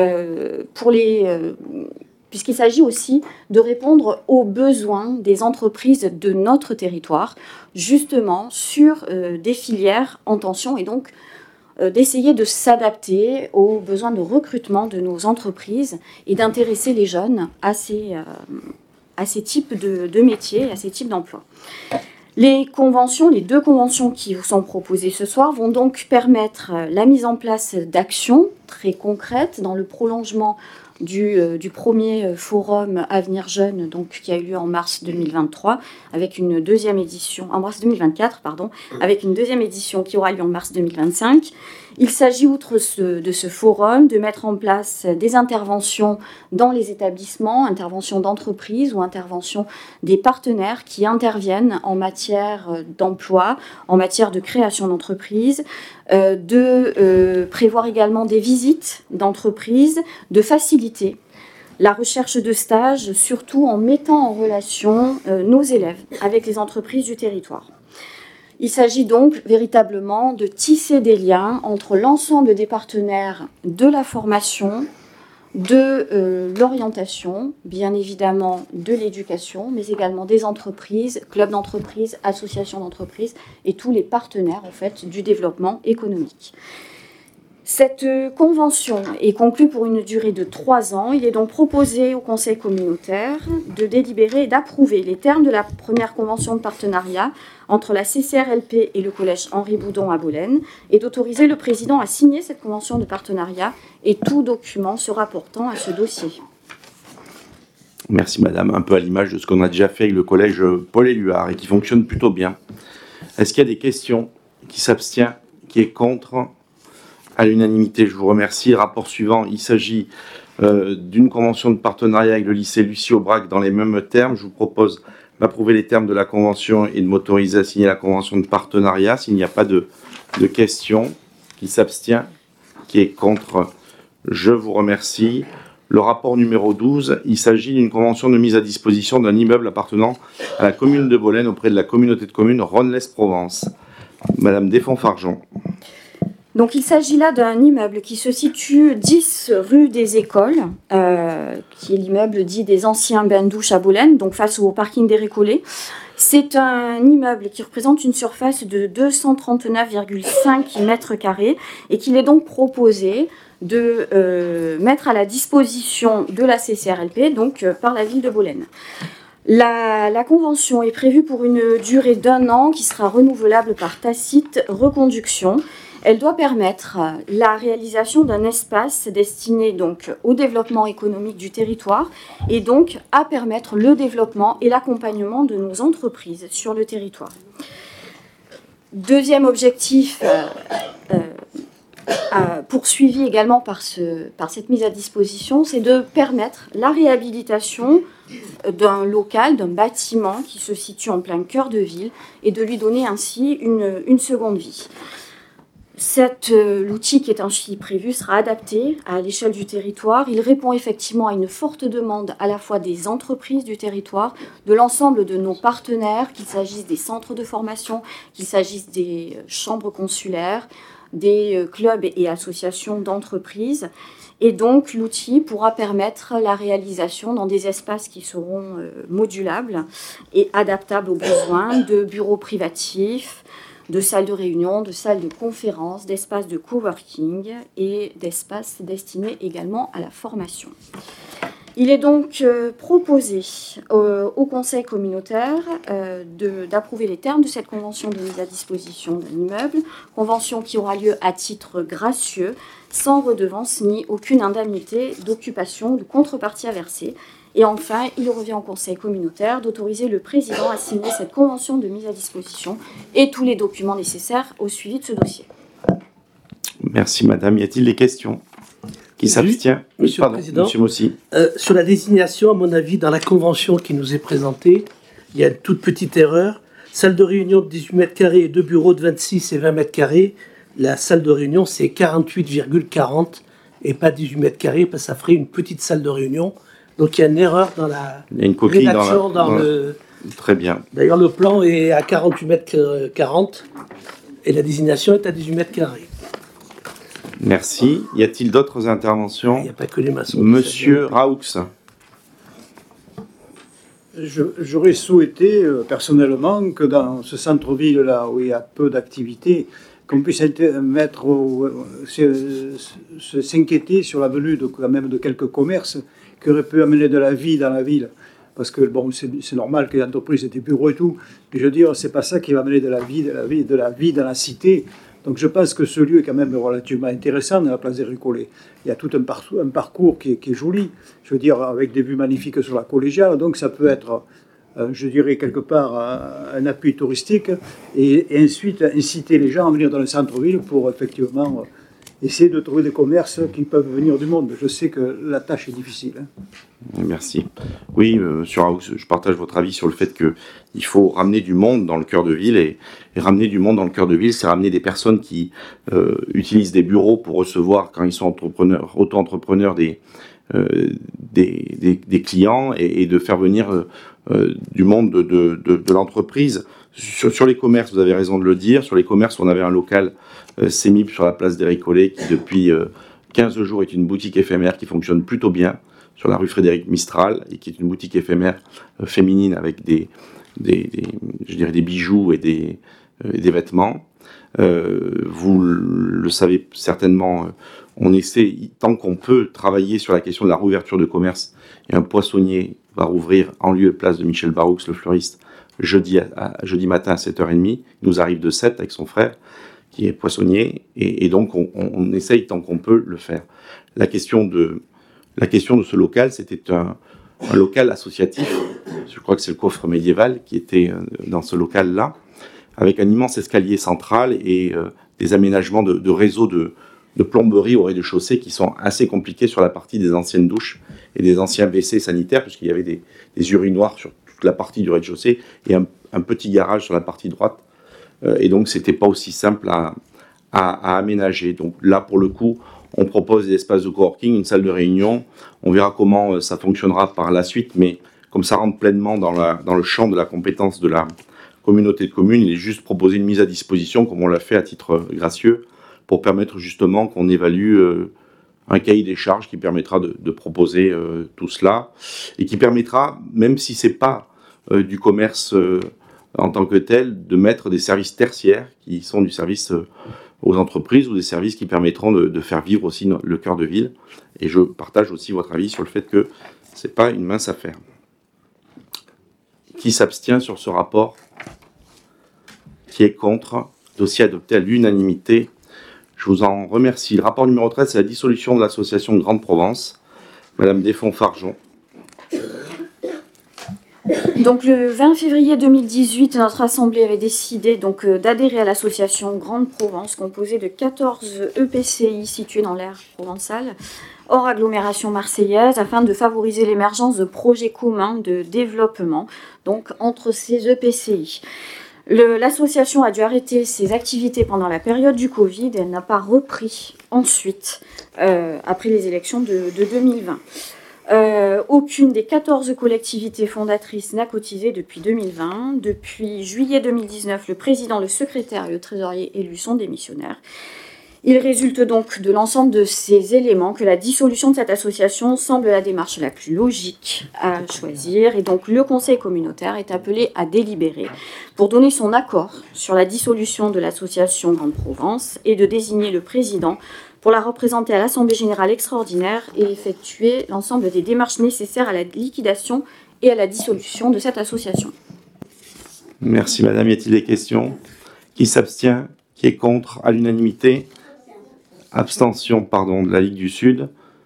puisqu'il s'agit aussi de répondre aux besoins des entreprises de notre territoire, justement sur des filières en tension, et donc d'essayer de s'adapter aux besoins de recrutement de nos entreprises et d'intéresser les jeunes à ces types de métiers, à ces types d'emplois. Les 2 conventions qui vous sont proposées ce soir vont donc permettre la mise en place d'actions très concrètes dans le prolongement du premier forum Avenir Jeune, donc qui a eu lieu en mars 2023, avec une deuxième édition en mars 2024, avec une deuxième édition qui aura lieu en mars 2025. Il s'agit, outre de ce forum, de mettre en place des interventions dans les établissements, interventions d'entreprises ou interventions des partenaires qui interviennent en matière d'emploi, en matière de création d'entreprises, de prévoir également des visites d'entreprises, de faciliter la recherche de stages, surtout en mettant en relation nos élèves avec les entreprises du territoire. Il s'agit donc véritablement de tisser des liens entre l'ensemble des partenaires de la formation, de l'orientation, bien évidemment de l'éducation, mais également des entreprises, clubs d'entreprises, associations d'entreprises et tous les partenaires en fait, du développement économique. Cette convention est conclue pour une durée de 3 ans. Il est donc proposé au Conseil communautaire de délibérer et d'approuver les termes de la première convention de partenariat entre la CCRLP et le collège Henri Boudon à Bolène et d'autoriser le président à signer cette convention de partenariat et tout document se rapportant à ce dossier. Merci Madame. Un peu à l'image de ce qu'on a déjà fait avec le collège Paul Éluard et qui fonctionne plutôt bien. Est-ce qu'il y a des questions? Qui s'abstient? Qui est contre? À l'unanimité, je vous remercie. Rapport suivant, il s'agit d'une convention de partenariat avec le lycée Lucie Aubrac dans les mêmes termes. Je vous propose d'approuver les termes de la convention et de m'autoriser à signer la convention de partenariat. S'il n'y a pas de questions, qui s'abstient, qui est contre, je vous remercie. Le rapport numéro 12, il s'agit d'une convention de mise à disposition d'un immeuble appartenant à la commune de Bolène auprès de la communauté de communes Rhône-Lez-Provence. Madame Desfonds-Fargeon. Donc il s'agit là d'un immeuble qui se situe 10 rue des Écoles, qui est l'immeuble dit des anciens bains-douches à Bolène, donc face au parking des Récollets. C'est un immeuble qui représente une surface de 239,5 mètres carrés et qu'il est donc proposé de mettre à la disposition de la CCRLP, donc par la ville de Bolène. La convention est prévue pour une durée d'1 an qui sera renouvelable par tacite reconduction. Elle doit permettre la réalisation d'un espace destiné donc au développement économique du territoire et donc à permettre le développement et l'accompagnement de nos entreprises sur le territoire. Deuxième objectif poursuivi également par cette mise à disposition, c'est de permettre la réhabilitation d'un local, d'un bâtiment qui se situe en plein cœur de ville et de lui donner ainsi une seconde vie. L'outil qui est ainsi prévu sera adapté à l'échelle du territoire. Il répond effectivement à une forte demande à la fois des entreprises du territoire, de l'ensemble de nos partenaires, qu'il s'agisse des centres de formation, qu'il s'agisse des chambres consulaires, des clubs et associations d'entreprises. Et donc, l'outil pourra permettre la réalisation dans des espaces qui seront modulables et adaptables aux besoins de bureaux privatifs, de salles de réunion, de salles de conférence, d'espaces de coworking et d'espaces destinés également à la formation. Il est donc proposé au Conseil communautaire d'approuver les termes de cette convention de mise à disposition d'un immeuble, convention qui aura lieu à titre gracieux, sans redevance ni aucune indemnité d'occupation ou de contrepartie à verser. Et enfin, il revient au Conseil communautaire d'autoriser le président à signer cette convention de mise à disposition et tous les documents nécessaires au suivi de ce dossier. Merci madame. Y a-t-il des questions? Qui s'abstient? Monsieur le Président, Monsieur Mossy. Sur la désignation, à mon avis, dans la convention qui nous est présentée, il y a une toute petite erreur. Salle de réunion de 18 mètres carrés et deux bureaux de 26 et 20 mètres carrés. La salle de réunion, c'est 48,40 et pas 18 mètres carrés, parce que ça ferait une petite salle de réunion. Donc il y a une erreur dans la rédaction. Très bien. D'ailleurs, le plan est à 48 mètres 40 et la désignation est à 18 mètres carrés. Merci. Y a-t-il d'autres interventions? Il n'y a pas que les maçons. Monsieur Raoux. J'aurais souhaité personnellement que dans ce centre-ville-là où il y a peu d'activités, qu'on puisse s'inquiéter sur la venue quand même de quelques commerces qui auraient pu amener de la vie dans la ville. Parce que bon, c'est normal que les entreprises aient des bureaux et tout, mais je veux dire, c'est pas ça qui va amener de la vie dans la cité. Donc je pense que ce lieu est quand même relativement intéressant dans la place des Récollets. Il y a tout un parcours qui est joli, je veux dire, avec des vues magnifiques sur la collégiale. Donc ça peut être, je dirais, quelque part un appui touristique et ensuite inciter les gens à venir dans le centre-ville pour effectivement essayer de trouver des commerces qui peuvent venir du monde. Je sais que la tâche est difficile. Merci. Oui, monsieur Raoux, je partage votre avis sur le fait qu'il faut ramener du monde dans le cœur de ville. Et ramener du monde dans le cœur de ville, c'est ramener des personnes qui utilisent des bureaux pour recevoir, quand ils sont auto-entrepreneurs, des clients et de faire venir du monde de l'entreprise. Sur les commerces, vous avez raison de le dire. Sur les commerces, on avait un local CEMIP sur la place des Récollets qui, depuis 15 jours, est une boutique éphémère qui fonctionne plutôt bien sur la rue Frédéric Mistral et qui est une boutique éphémère féminine avec je dirais des bijoux et des vêtements. Vous le savez certainement, on essaie, tant qu'on peut, travailler sur la question de la réouverture de commerce. Et un poissonnier va rouvrir en lieu et place de Michel Baroux, le fleuriste, jeudi matin à 7h30. Il nous arrive de 7 avec son frère, qui est poissonnier, et donc on essaye tant qu'on peut le faire. La question de ce local, c'était un local associatif. Je crois que c'est le coffre médiéval qui était dans ce local-là, avec un immense escalier central et des aménagements de réseaux de plomberie au rez-de-chaussée qui sont assez compliqués sur la partie des anciennes douches et des anciens WC sanitaires, puisqu'il y avait des urinoirs sur toute la partie du rez-de-chaussée et un petit garage sur la partie droite. Et donc, c'était pas aussi simple à aménager. Donc là, pour le coup, on propose des espaces de coworking, une salle de réunion. On verra comment ça fonctionnera par la suite, mais comme ça rentre pleinement dans le champ de la compétence de la communauté de communes, il est juste proposé une mise à disposition, comme on l'a fait à titre gracieux, pour permettre justement qu'on évalue un cahier des charges qui permettra de proposer tout cela, et qui permettra, même si c'est pas du commerce en tant que tel, de mettre des services tertiaires qui sont du service aux entreprises ou des services qui permettront de faire vivre aussi le cœur de ville. Et je partage aussi votre avis sur le fait que c'est pas une mince affaire. Qui s'abstient sur ce rapport? Qui est contre? Dossier adopté à l'unanimité. Je vous en remercie. Le rapport numéro 13, c'est la dissolution de l'association Grande Provence. Madame Desfonds-Fargeon. Donc le 20 février 2018, notre Assemblée avait décidé d'adhérer à l'association Grande Provence, composée de 14 EPCI situés dans l'aire provençale, hors agglomération marseillaise, afin de favoriser l'émergence de projets communs de développement donc, entre ces EPCI. L'association a dû arrêter ses activités pendant la période du Covid et elle n'a pas repris ensuite, après les élections de 2020. Aucune des 14 collectivités fondatrices n'a cotisé depuis 2020. Depuis juillet 2019, le président, le secrétaire et le trésorier élus sont démissionnaires. Il résulte donc de l'ensemble de ces éléments que la dissolution de cette association semble la démarche la plus logique à choisir. Et donc le conseil communautaire est appelé à délibérer pour donner son accord sur la dissolution de l'association Grande Provence et de désigner le président pour la représenter à l'Assemblée générale extraordinaire et effectuer l'ensemble des démarches nécessaires à la liquidation et à la dissolution de cette association. Merci madame. Y a-t-il des questions? Qui s'abstient? Qui est contre? À l'unanimité? Abstention, pardon, de la Ligue du Sud.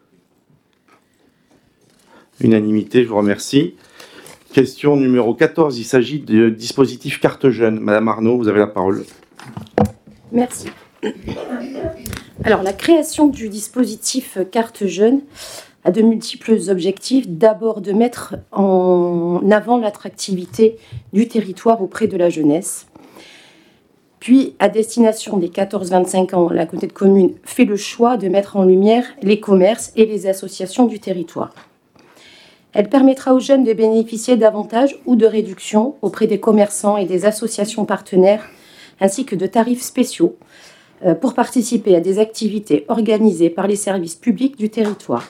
Unanimité, je vous remercie. Question numéro 14, il s'agit du dispositif carte jeune. Madame Arnaud, vous avez la parole. Merci. Alors, la création du dispositif carte jeune a de multiples objectifs. D'abord, de mettre en avant l'attractivité du territoire auprès de la jeunesse. Puis, à destination des 14-25 ans, la communauté de communes fait le choix de mettre en lumière les commerces et les associations du territoire. Elle permettra aux jeunes de bénéficier d'avantages ou de réductions auprès des commerçants et des associations partenaires, ainsi que de tarifs spéciaux pour participer à des activités organisées par les services publics du territoire.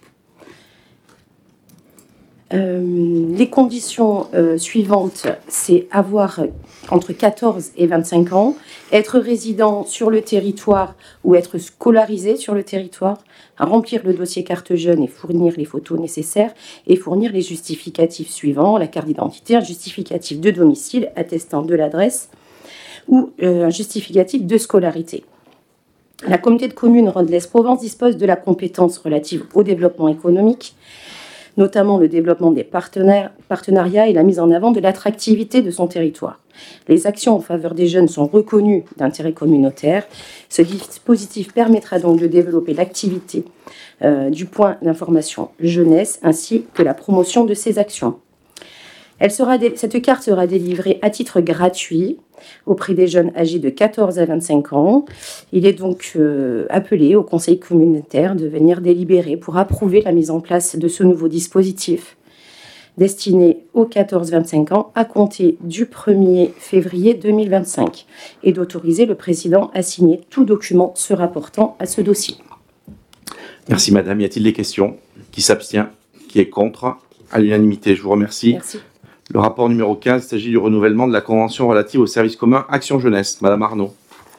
Les conditions suivantes, c'est avoir entre 14 et 25 ans, être résident sur le territoire ou être scolarisé sur le territoire, remplir le dossier carte jeune et fournir les photos nécessaires et fournir les justificatifs suivants, la carte d'identité, un justificatif de domicile attestant de l'adresse ou un justificatif de scolarité. La communauté de communes Rhône-Lez-Provence dispose de la compétence relative au développement économique, notamment le développement des partenariats et la mise en avant de l'attractivité de son territoire. Les actions en faveur des jeunes sont reconnues d'intérêt communautaire. Ce dispositif permettra donc de développer l'activité du point d'information jeunesse ainsi que la promotion de ces actions. Cette carte sera délivrée à titre gratuit auprès des jeunes âgés de 14 à 25 ans. Il est donc appelé au conseil communautaire de venir délibérer pour approuver la mise en place de ce nouveau dispositif destiné aux 14-25 ans à compter du 1er février 2025 et d'autoriser le président à signer tout document se rapportant à ce dossier. Merci madame. Y a-t-il des questions? Qui s'abstient? Qui est contre? À l'unanimité, je vous remercie. Merci. Le rapport numéro 15, il s'agit du renouvellement de la convention relative au service commun Action Jeunesse. Madame Arnaud.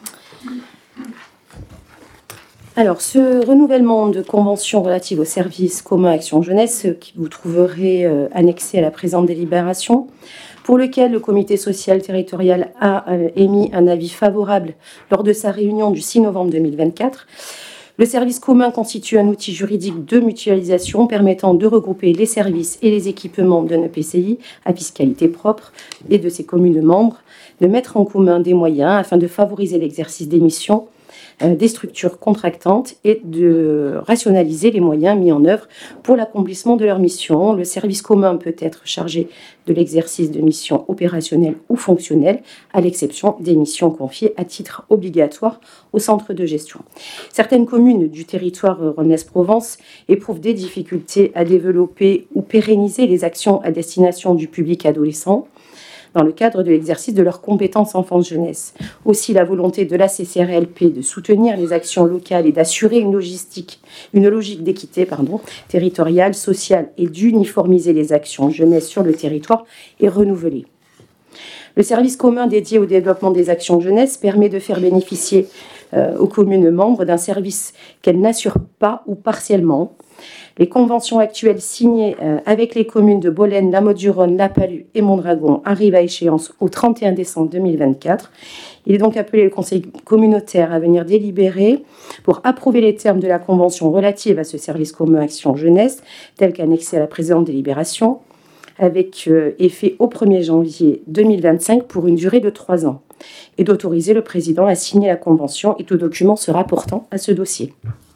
Alors, ce renouvellement de convention relative au service commun Action Jeunesse, que vous trouverez annexé à la présente délibération, pour lequel le comité social territorial a émis un avis favorable lors de sa réunion du 6 novembre 2024, le service commun constitue un outil juridique de mutualisation permettant de regrouper les services et les équipements d'un EPCI à fiscalité propre et de ses communes membres, de mettre en commun des moyens afin de favoriser l'exercice des missions des structures contractantes et de rationaliser les moyens mis en œuvre pour l'accomplissement de leurs missions. Le service commun peut être chargé de l'exercice de missions opérationnelles ou fonctionnelles, à l'exception des missions confiées à titre obligatoire au centre de gestion. Certaines communes du territoire Rhône-Lez-Provence éprouvent des difficultés à développer ou pérenniser les actions à destination du public adolescent dans le cadre de l'exercice de leurs compétences enfance-jeunesse. Aussi, la volonté de la CCRLP de soutenir les actions locales et d'assurer une logique d'équité territoriale, sociale et d'uniformiser les actions jeunesse sur le territoire est renouvelée. Le service commun dédié au développement des actions jeunesse permet de faire bénéficier aux communes membres d'un service qu'elles n'assurent pas ou partiellement. Les conventions actuelles signées avec les communes de Bolène, La Motte-du-Rhône, La Palud et Mondragon arrivent à échéance au 31 décembre 2024. Il est donc appelé le conseil communautaire à venir délibérer pour approuver les termes de la convention relative à ce service commun Action Jeunesse, tel qu'annexé à la présente délibération, avec effet au 1er janvier 2025 pour une durée de 3 ans, et d'autoriser le président à signer la convention et tout document se rapportant à ce dossier.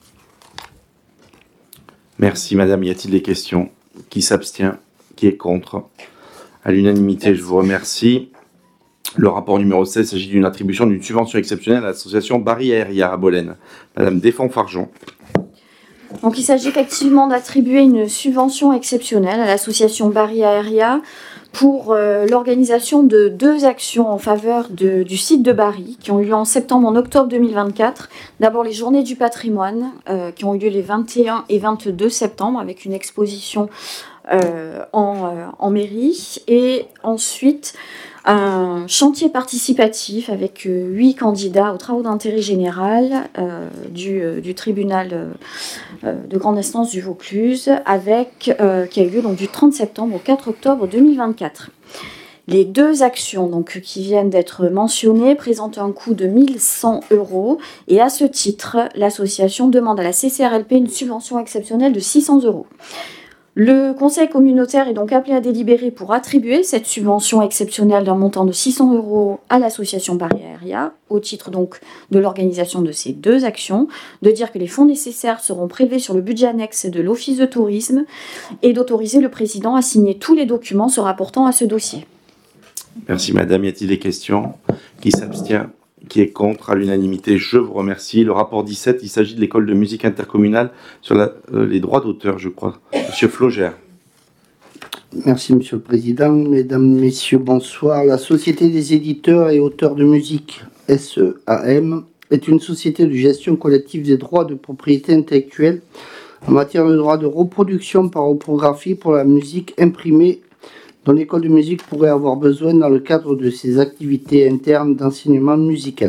Merci madame. Y a-t-il des questions? Qui s'abstient? Qui est contre? À l'unanimité, je vous remercie. Le rapport numéro 16, il s'agit d'une attribution d'une subvention exceptionnelle à l'association Barry Aéria à Bolène. Madame Desfonds-Fargeon. Donc il s'agit effectivement d'attribuer une subvention exceptionnelle à l'association Barry Aéria pour l'organisation de 2 actions en faveur du site de Barry qui ont eu lieu en septembre, en octobre 2024. D'abord les journées du patrimoine qui ont eu lieu les 21 et 22 septembre avec une exposition en mairie, et ensuite un chantier participatif avec 8 candidats aux travaux d'intérêt général du tribunal de grande instance du Vaucluse, qui a eu lieu donc, du 30 septembre au 4 octobre 2024. Les 2 actions donc, qui viennent d'être mentionnées présentent un coût de 1 100 €, et à ce titre, l'association demande à la CCRLP une subvention exceptionnelle de 600 €. Le conseil communautaire est donc appelé à délibérer pour attribuer cette subvention exceptionnelle d'un montant de 600 € à l'association Barry Aéria, au titre donc de l'organisation de ces 2 actions, de dire que les fonds nécessaires seront prélevés sur le budget annexe de l'Office de tourisme, et d'autoriser le président à signer tous les documents se rapportant à ce dossier. Merci madame. Y a-t-il des questions? Qui s'abstient? Qui est contre? À l'unanimité, je vous remercie. Le rapport 17, il s'agit de l'école de musique intercommunale sur les droits d'auteur, je crois. Monsieur Flogère. Merci Monsieur le Président. Mesdames, Messieurs, bonsoir. La Société des éditeurs et auteurs de musique, SEAM, est une société de gestion collective des droits de propriété intellectuelle en matière de droits de reproduction par reprographie pour la musique imprimée dont l'école de musique pourrait avoir besoin dans le cadre de ses activités internes d'enseignement musical.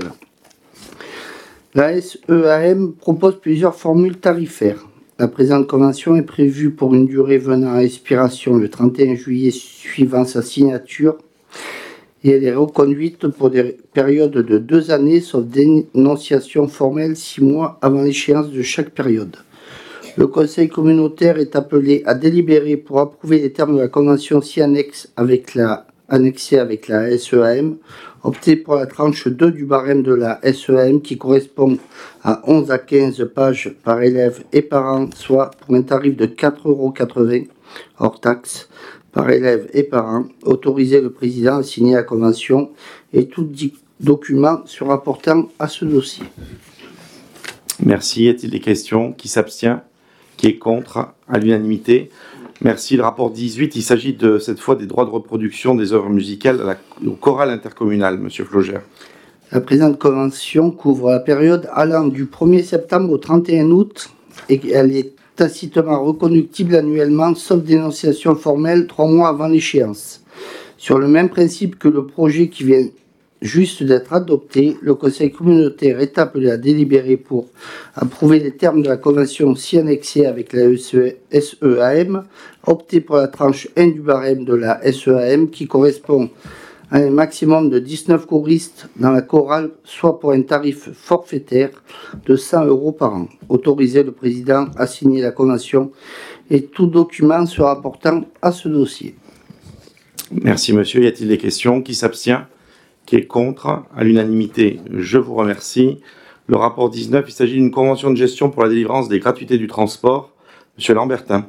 La SEAM propose plusieurs formules tarifaires. La présente convention est prévue pour une durée venant à expiration le 31 juillet suivant sa signature, et elle est reconduite pour des périodes de 2 années, sauf dénonciation formelle 6 mois avant l'échéance de chaque période. Le conseil communautaire est appelé à délibérer pour approuver les termes de la convention annexée avec la SEAM, opter pour la tranche 2 du barème de la SEAM qui correspond à 11 à 15 pages par élève et par an, soit pour un tarif de 4,80 € hors taxe par élève et par an, autoriser le président à signer la convention et tout document se rapportant à ce dossier. Merci. Y a-t-il des questions? Qui s'abstient? Qui est contre? À l'unanimité. Merci. Le rapport 18, il s'agit cette fois des droits de reproduction des œuvres musicales au choral intercommunal. Monsieur Flogère. La présente convention couvre la période allant du 1er septembre au 31 août et elle est tacitement reconductible annuellement, sauf dénonciation formelle 3 mois avant l'échéance. Sur le même principe que le projet qui vient juste d'être adopté, le conseil communautaire est appelé à délibérer pour approuver les termes de la convention annexée avec la SEAM, opter pour la tranche 1 du barème de la SEAM qui correspond à un maximum de 19 choristes dans la chorale, soit pour un tarif forfaitaire de 100 € par an. Autoriser le président à signer la convention et tout document se rapportant à ce dossier. Merci monsieur. Y a-t-il des questions? Qui s'abstient? Qui est contre? À l'unanimité, je vous remercie. Le rapport 19, il s'agit d'une convention de gestion pour la délivrance des gratuités du transport. Monsieur Lambertin.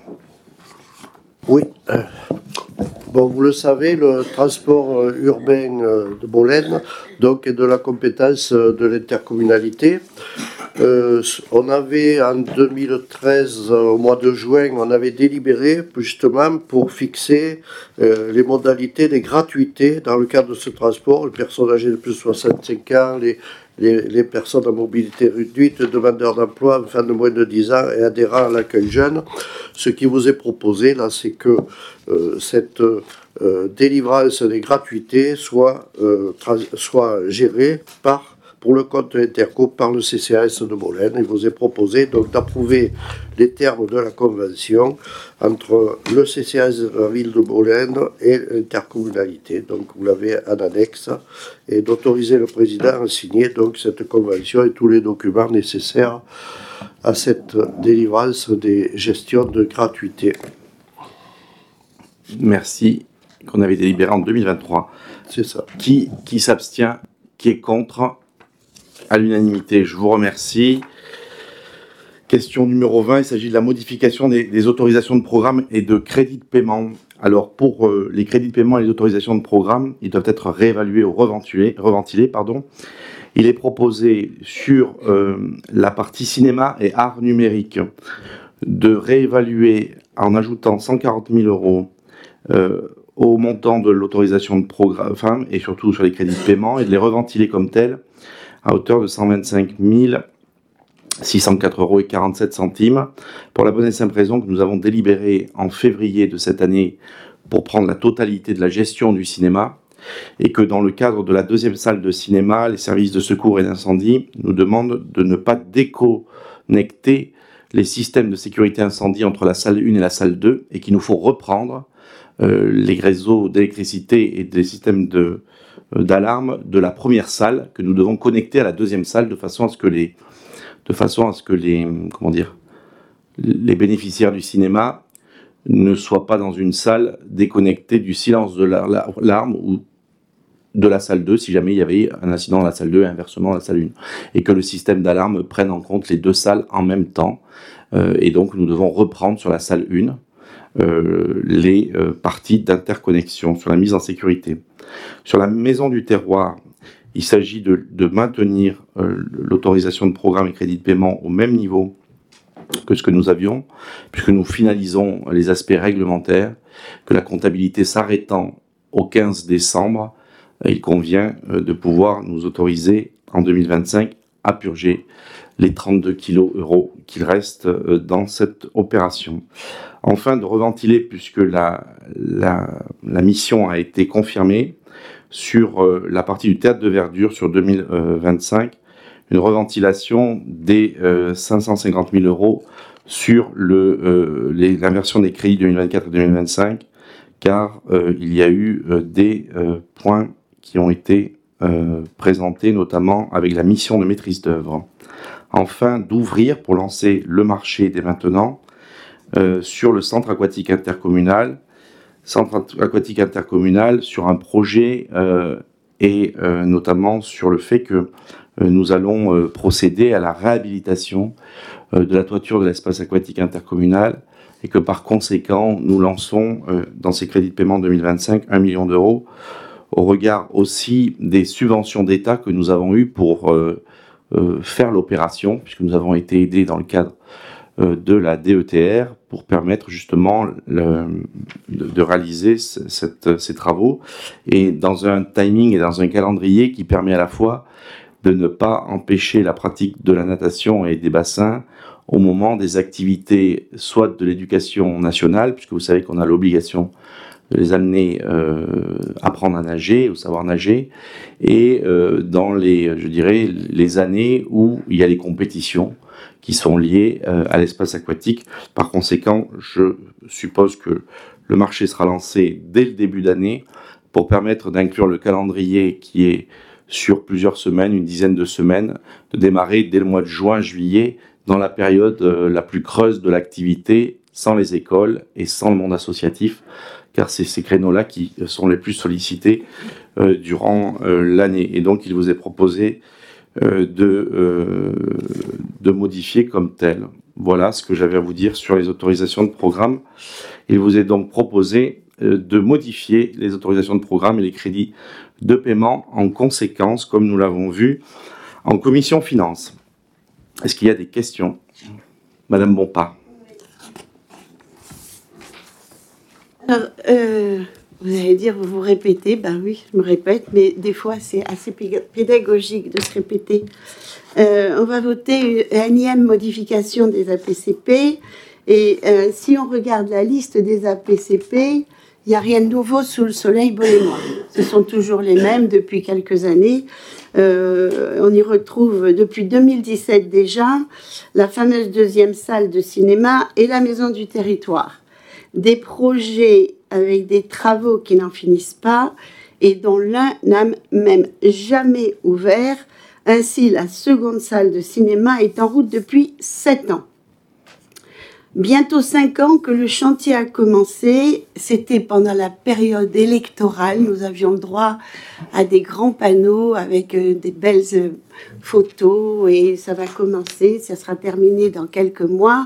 Oui. Bon, vous le savez, le transport urbain de Bolène donc, est de la compétence de l'intercommunalité. On avait en 2013, au mois de juin, on avait délibéré justement pour fixer les modalités des gratuités dans le cadre de ce transport, les personnes âgées de plus de 65 ans, les personnes à mobilité réduite, demandeurs d'emploi, enfants de moins de 10 ans et adhérents à l'accueil jeune. Ce qui vous est proposé là, c'est que cette délivrance des gratuités soit gérée pour le compte Interco par le CCAS de Bolène. Il vous est proposé donc d'approuver les termes de la convention entre le CCAS de la ville de Bolène et l'intercommunalité. Donc vous l'avez en annexe, et d'autoriser le président à signer donc cette convention et tous les documents nécessaires à cette délivrance des gestions de gratuité. Merci. Qu'on avait délibéré en 2023. C'est ça. Qui s'abstient? Qui est contre? À l'unanimité, je vous remercie. Question numéro 20, il s'agit de la modification des autorisations de programme et de crédits de paiement Alors, pour les crédits de paiement et les autorisations de programme, ils doivent être réévalués ou reventilés, pardon. Il est proposé sur la partie cinéma et art numérique de réévaluer en ajoutant 140 000 euros au montant de l'autorisation de programme, et surtout sur les crédits de paiement, et de les reventiler comme tels à hauteur de 125 604 euros et 47 centimes, pour la bonne et simple raison que nous avons délibéré en février de cette année pour prendre la totalité de la gestion du cinéma, et que dans le cadre de la deuxième salle de cinéma, les services de secours et d'incendie nous demandent de ne pas déconnecter les systèmes de sécurité incendie entre la salle 1 et la salle 2, et qu'il nous faut reprendre les réseaux d'électricité et des systèmes d'alarme de la première salle que nous devons connecter à la deuxième salle de façon à ce que les bénéficiaires du cinéma ne soient pas dans une salle déconnectée du silence de l'alarme ou de la salle 2 si jamais il y avait un incident dans la salle 2 et inversement dans la salle 1, et que le système d'alarme prenne en compte les deux salles en même temps, et donc nous devons reprendre sur la salle 1 les parties d'interconnexion sur la mise en sécurité. Sur la maison du terroir, il s'agit de maintenir l'autorisation de programme et crédit de paiement au même niveau que ce que nous avions, puisque nous finalisons les aspects réglementaires, que la comptabilité s'arrêtant au 15 décembre, il convient de pouvoir nous autoriser en 2025 à purger les 32 € qu'il reste dans cette opération. Enfin, de reventiler, puisque la mission a été confirmée, sur la partie du théâtre de verdure sur 2025, une reventilation des 550 000 euros sur l'inversion des crédits 2024 et 2025, car il y a eu des points qui ont été présentés, notamment avec la mission de maîtrise d'œuvre. Enfin, d'ouvrir pour lancer le marché dès maintenant sur le centre aquatique intercommunal, sur un projet et notamment sur le fait que nous allons procéder à la réhabilitation de la toiture de l'espace aquatique intercommunal, et que par conséquent nous lançons dans ces crédits de paiement 2025 1 million d'euros, au regard aussi des subventions d'État que nous avons eues pour faire l'opération, puisque nous avons été aidés dans le cadre de la DETR pour permettre justement de réaliser ces travaux, et dans un timing et dans un calendrier qui permet à la fois de ne pas empêcher la pratique de la natation et des bassins au moment des activités soit de l'éducation nationale, puisque vous savez qu'on a l'obligation de les amener apprendre à nager, ou savoir nager, et dans les années où il y a les compétitions qui sont liées à l'espace aquatique. Par conséquent, je suppose que le marché sera lancé dès le début d'année pour permettre d'inclure le calendrier qui est sur plusieurs semaines, une dizaine de semaines, de démarrer dès le mois de juin-juillet, dans la période la plus creuse de l'activité, sans les écoles et sans le monde associatif, car c'est ces créneaux-là qui sont les plus sollicités durant l'année. Et donc, il vous est proposé de modifier comme tel. Voilà ce que j'avais à vous dire sur les autorisations de programme. Il vous est donc proposé de modifier les autorisations de programme et les crédits de paiement en conséquence, comme nous l'avons vu en commission finances. Est-ce qu'il y a des questions? Madame Bompard. Alors, vous allez dire, vous vous répétez, ben oui, je me répète, mais des fois c'est assez pédagogique de se répéter. On va voter une énième modification des APCP, et si on regarde la liste des APCP, il n'y a rien de nouveau sous le soleil bohémois. Ce sont toujours les mêmes depuis quelques années. On y retrouve depuis 2017 déjà la fameuse deuxième salle de cinéma et la maison du territoire. Des projets avec des travaux qui n'en finissent pas et dont l'un n'a même jamais ouvert. Ainsi, la seconde salle de cinéma est en route depuis 7 ans. Bientôt 5 ans que le chantier a commencé. C'était pendant la période électorale. Nous avions le droit à des grands panneaux avec des belles photos, et ça va commencer, ça sera terminé dans quelques mois.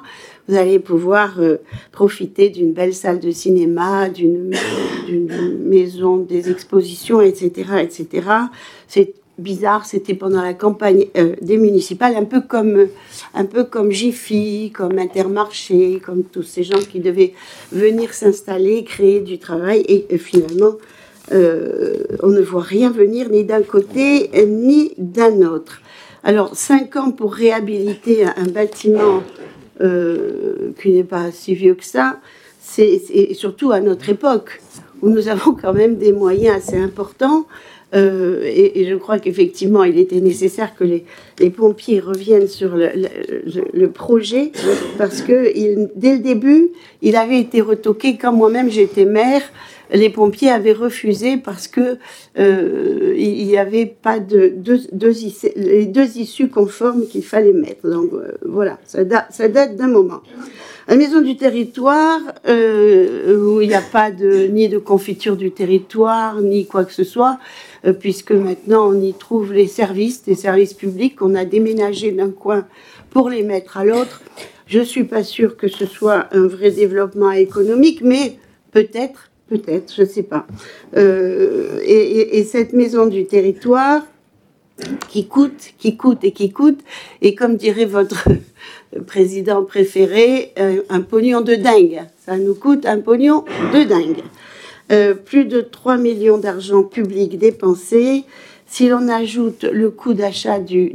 vous allez pouvoir profiter d'une belle salle de cinéma, d'une maison des expositions, etc., etc. C'est bizarre, c'était pendant la campagne des municipales, un peu comme Jiffy, comme Intermarché, comme tous ces gens qui devaient venir s'installer, créer du travail, et finalement, on ne voit rien venir ni d'un côté ni d'un autre. Alors, 5 ans pour réhabiliter un bâtiment qui n'est pas si vieux que ça, c'est surtout à notre époque, où nous avons quand même des moyens assez importants. Et je crois qu'effectivement, il était nécessaire que les pompiers reviennent sur le projet, parce que dès le début, il avait été retoqué. Quand moi-même j'étais maire, les pompiers avaient refusé parce que il n'y avait pas les deux issues conformes qu'il fallait mettre. Donc voilà, ça date d'un moment. La maison du territoire, où il n'y a pas ni de confiture du territoire, ni quoi que ce soit, puisque maintenant on y trouve les services publics qu'on a déménagés d'un coin pour les mettre à l'autre. Je ne suis pas sûre que ce soit un vrai développement économique, mais peut-être, je ne sais pas. Et cette maison du territoire, qui coûte, et comme dirait votre président préféré, un pognon de dingue. Ça nous coûte un pognon de dingue. Plus de 3 millions d'argent public dépensés. Si l'on ajoute le coût d'achat du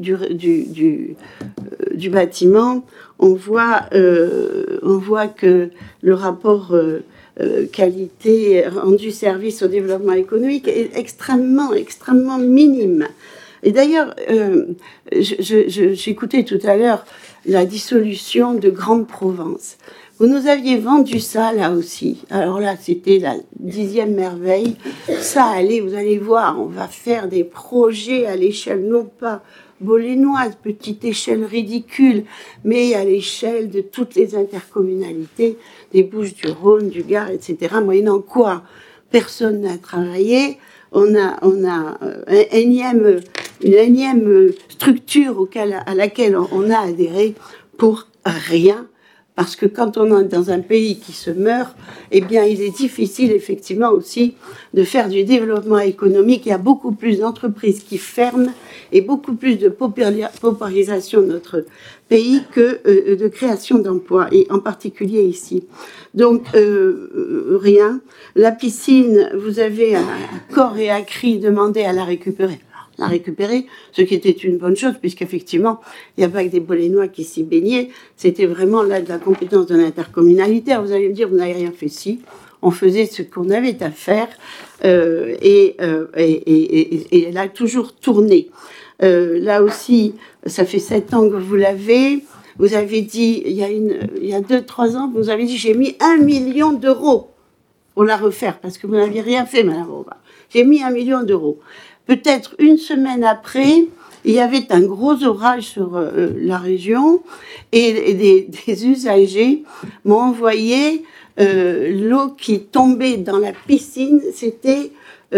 bâtiment, on voit que le rapport qualité rendu service au développement économique est extrêmement minime. Et d'ailleurs, j'écoutais tout à l'heure la dissolution de Grande Provence. Vous nous aviez vendu ça là aussi. Alors là, c'était la 10e merveille. Ça, allez, vous allez voir, on va faire des projets à l'échelle, non pas bolénoise, petite échelle ridicule, mais à l'échelle de toutes les intercommunalités, des Bouches-du-Rhône, du Gard, etc. Moyennant quoi personne n'a travaillé. On a une énième structure à laquelle on a adhéré pour rien. Parce que quand on est dans un pays qui se meurt, eh bien, il est difficile, effectivement, aussi de faire du développement économique. Il y a beaucoup plus d'entreprises qui ferment et beaucoup plus de paupérisation de notre pays que de création d'emplois, et en particulier ici. Donc, rien. La piscine, vous avez à corps et à cri demandé à la récupérer, ce qui était une bonne chose, puisqu'effectivement, il n'y a pas que des Bolénois qui s'y baignaient, c'était vraiment là de la compétence de l'intercommunalité. Alors vous allez me dire, vous n'avez rien fait, si, on faisait ce qu'on avait à faire, et elle a toujours tourné. Là aussi, ça fait 7 ans que vous l'avez. Vous avez dit, il y a 2-3 ans, vous avez dit, j'ai mis 1 million d'euros pour la refaire, parce que vous n'aviez rien fait, Madame Robin. J'ai mis 1 million d'euros. Peut-être une semaine après, il y avait un gros orage sur la région, et des usagers m'ont envoyé l'eau qui tombait dans la piscine. C'était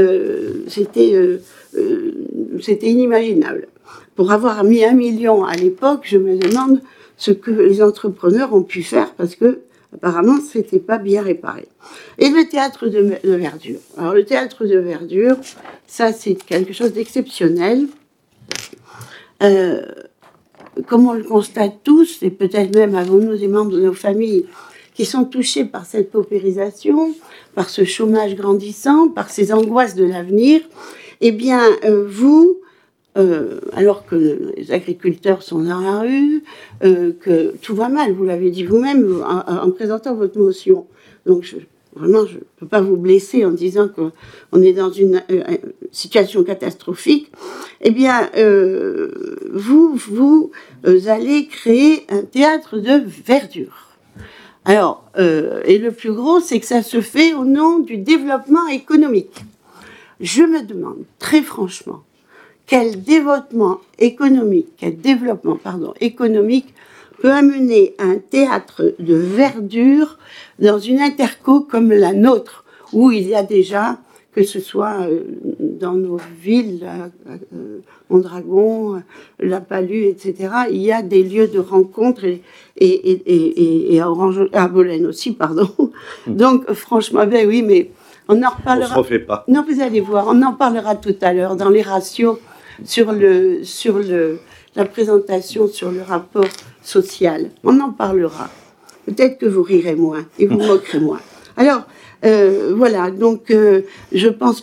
inimaginable. Pour avoir mis 1 million à l'époque, je me demande ce que les entrepreneurs ont pu faire, parce que apparemment, c'était pas bien réparé. Et le théâtre de verdure. Alors, le théâtre de verdure, ça, c'est quelque chose d'exceptionnel. Comme on le constate tous, et peut-être même avons-nous des membres de nos familles qui sont touchés par cette paupérisation, par ce chômage grandissant, par ces angoisses de l'avenir, eh bien, vous, alors que les agriculteurs sont dans la rue, que tout va mal, vous l'avez dit vous-même en présentant votre motion. Donc, vraiment, je ne peux pas vous blesser en disant qu'on est dans une situation catastrophique. Eh bien, vous allez créer un théâtre de verdure. Alors, et le plus gros, c'est que ça se fait au nom du développement économique. Je me demande, très franchement, quel développement économique peut amener un théâtre de verdure dans une interco comme la nôtre, où il y a déjà, que ce soit dans nos villes, Mondragon, La Palue, etc., il y a des lieux de rencontre et à Orange, à Bolène aussi, pardon. Donc, franchement, ben oui, mais on en reparlera. On se refait pas. Non, vous allez voir, on en parlera tout à l'heure dans les ratios sur la présentation sur le rapport social. On en parlera. Peut-être que vous rirez moins et vous moquerez moins. Alors, voilà, donc je pense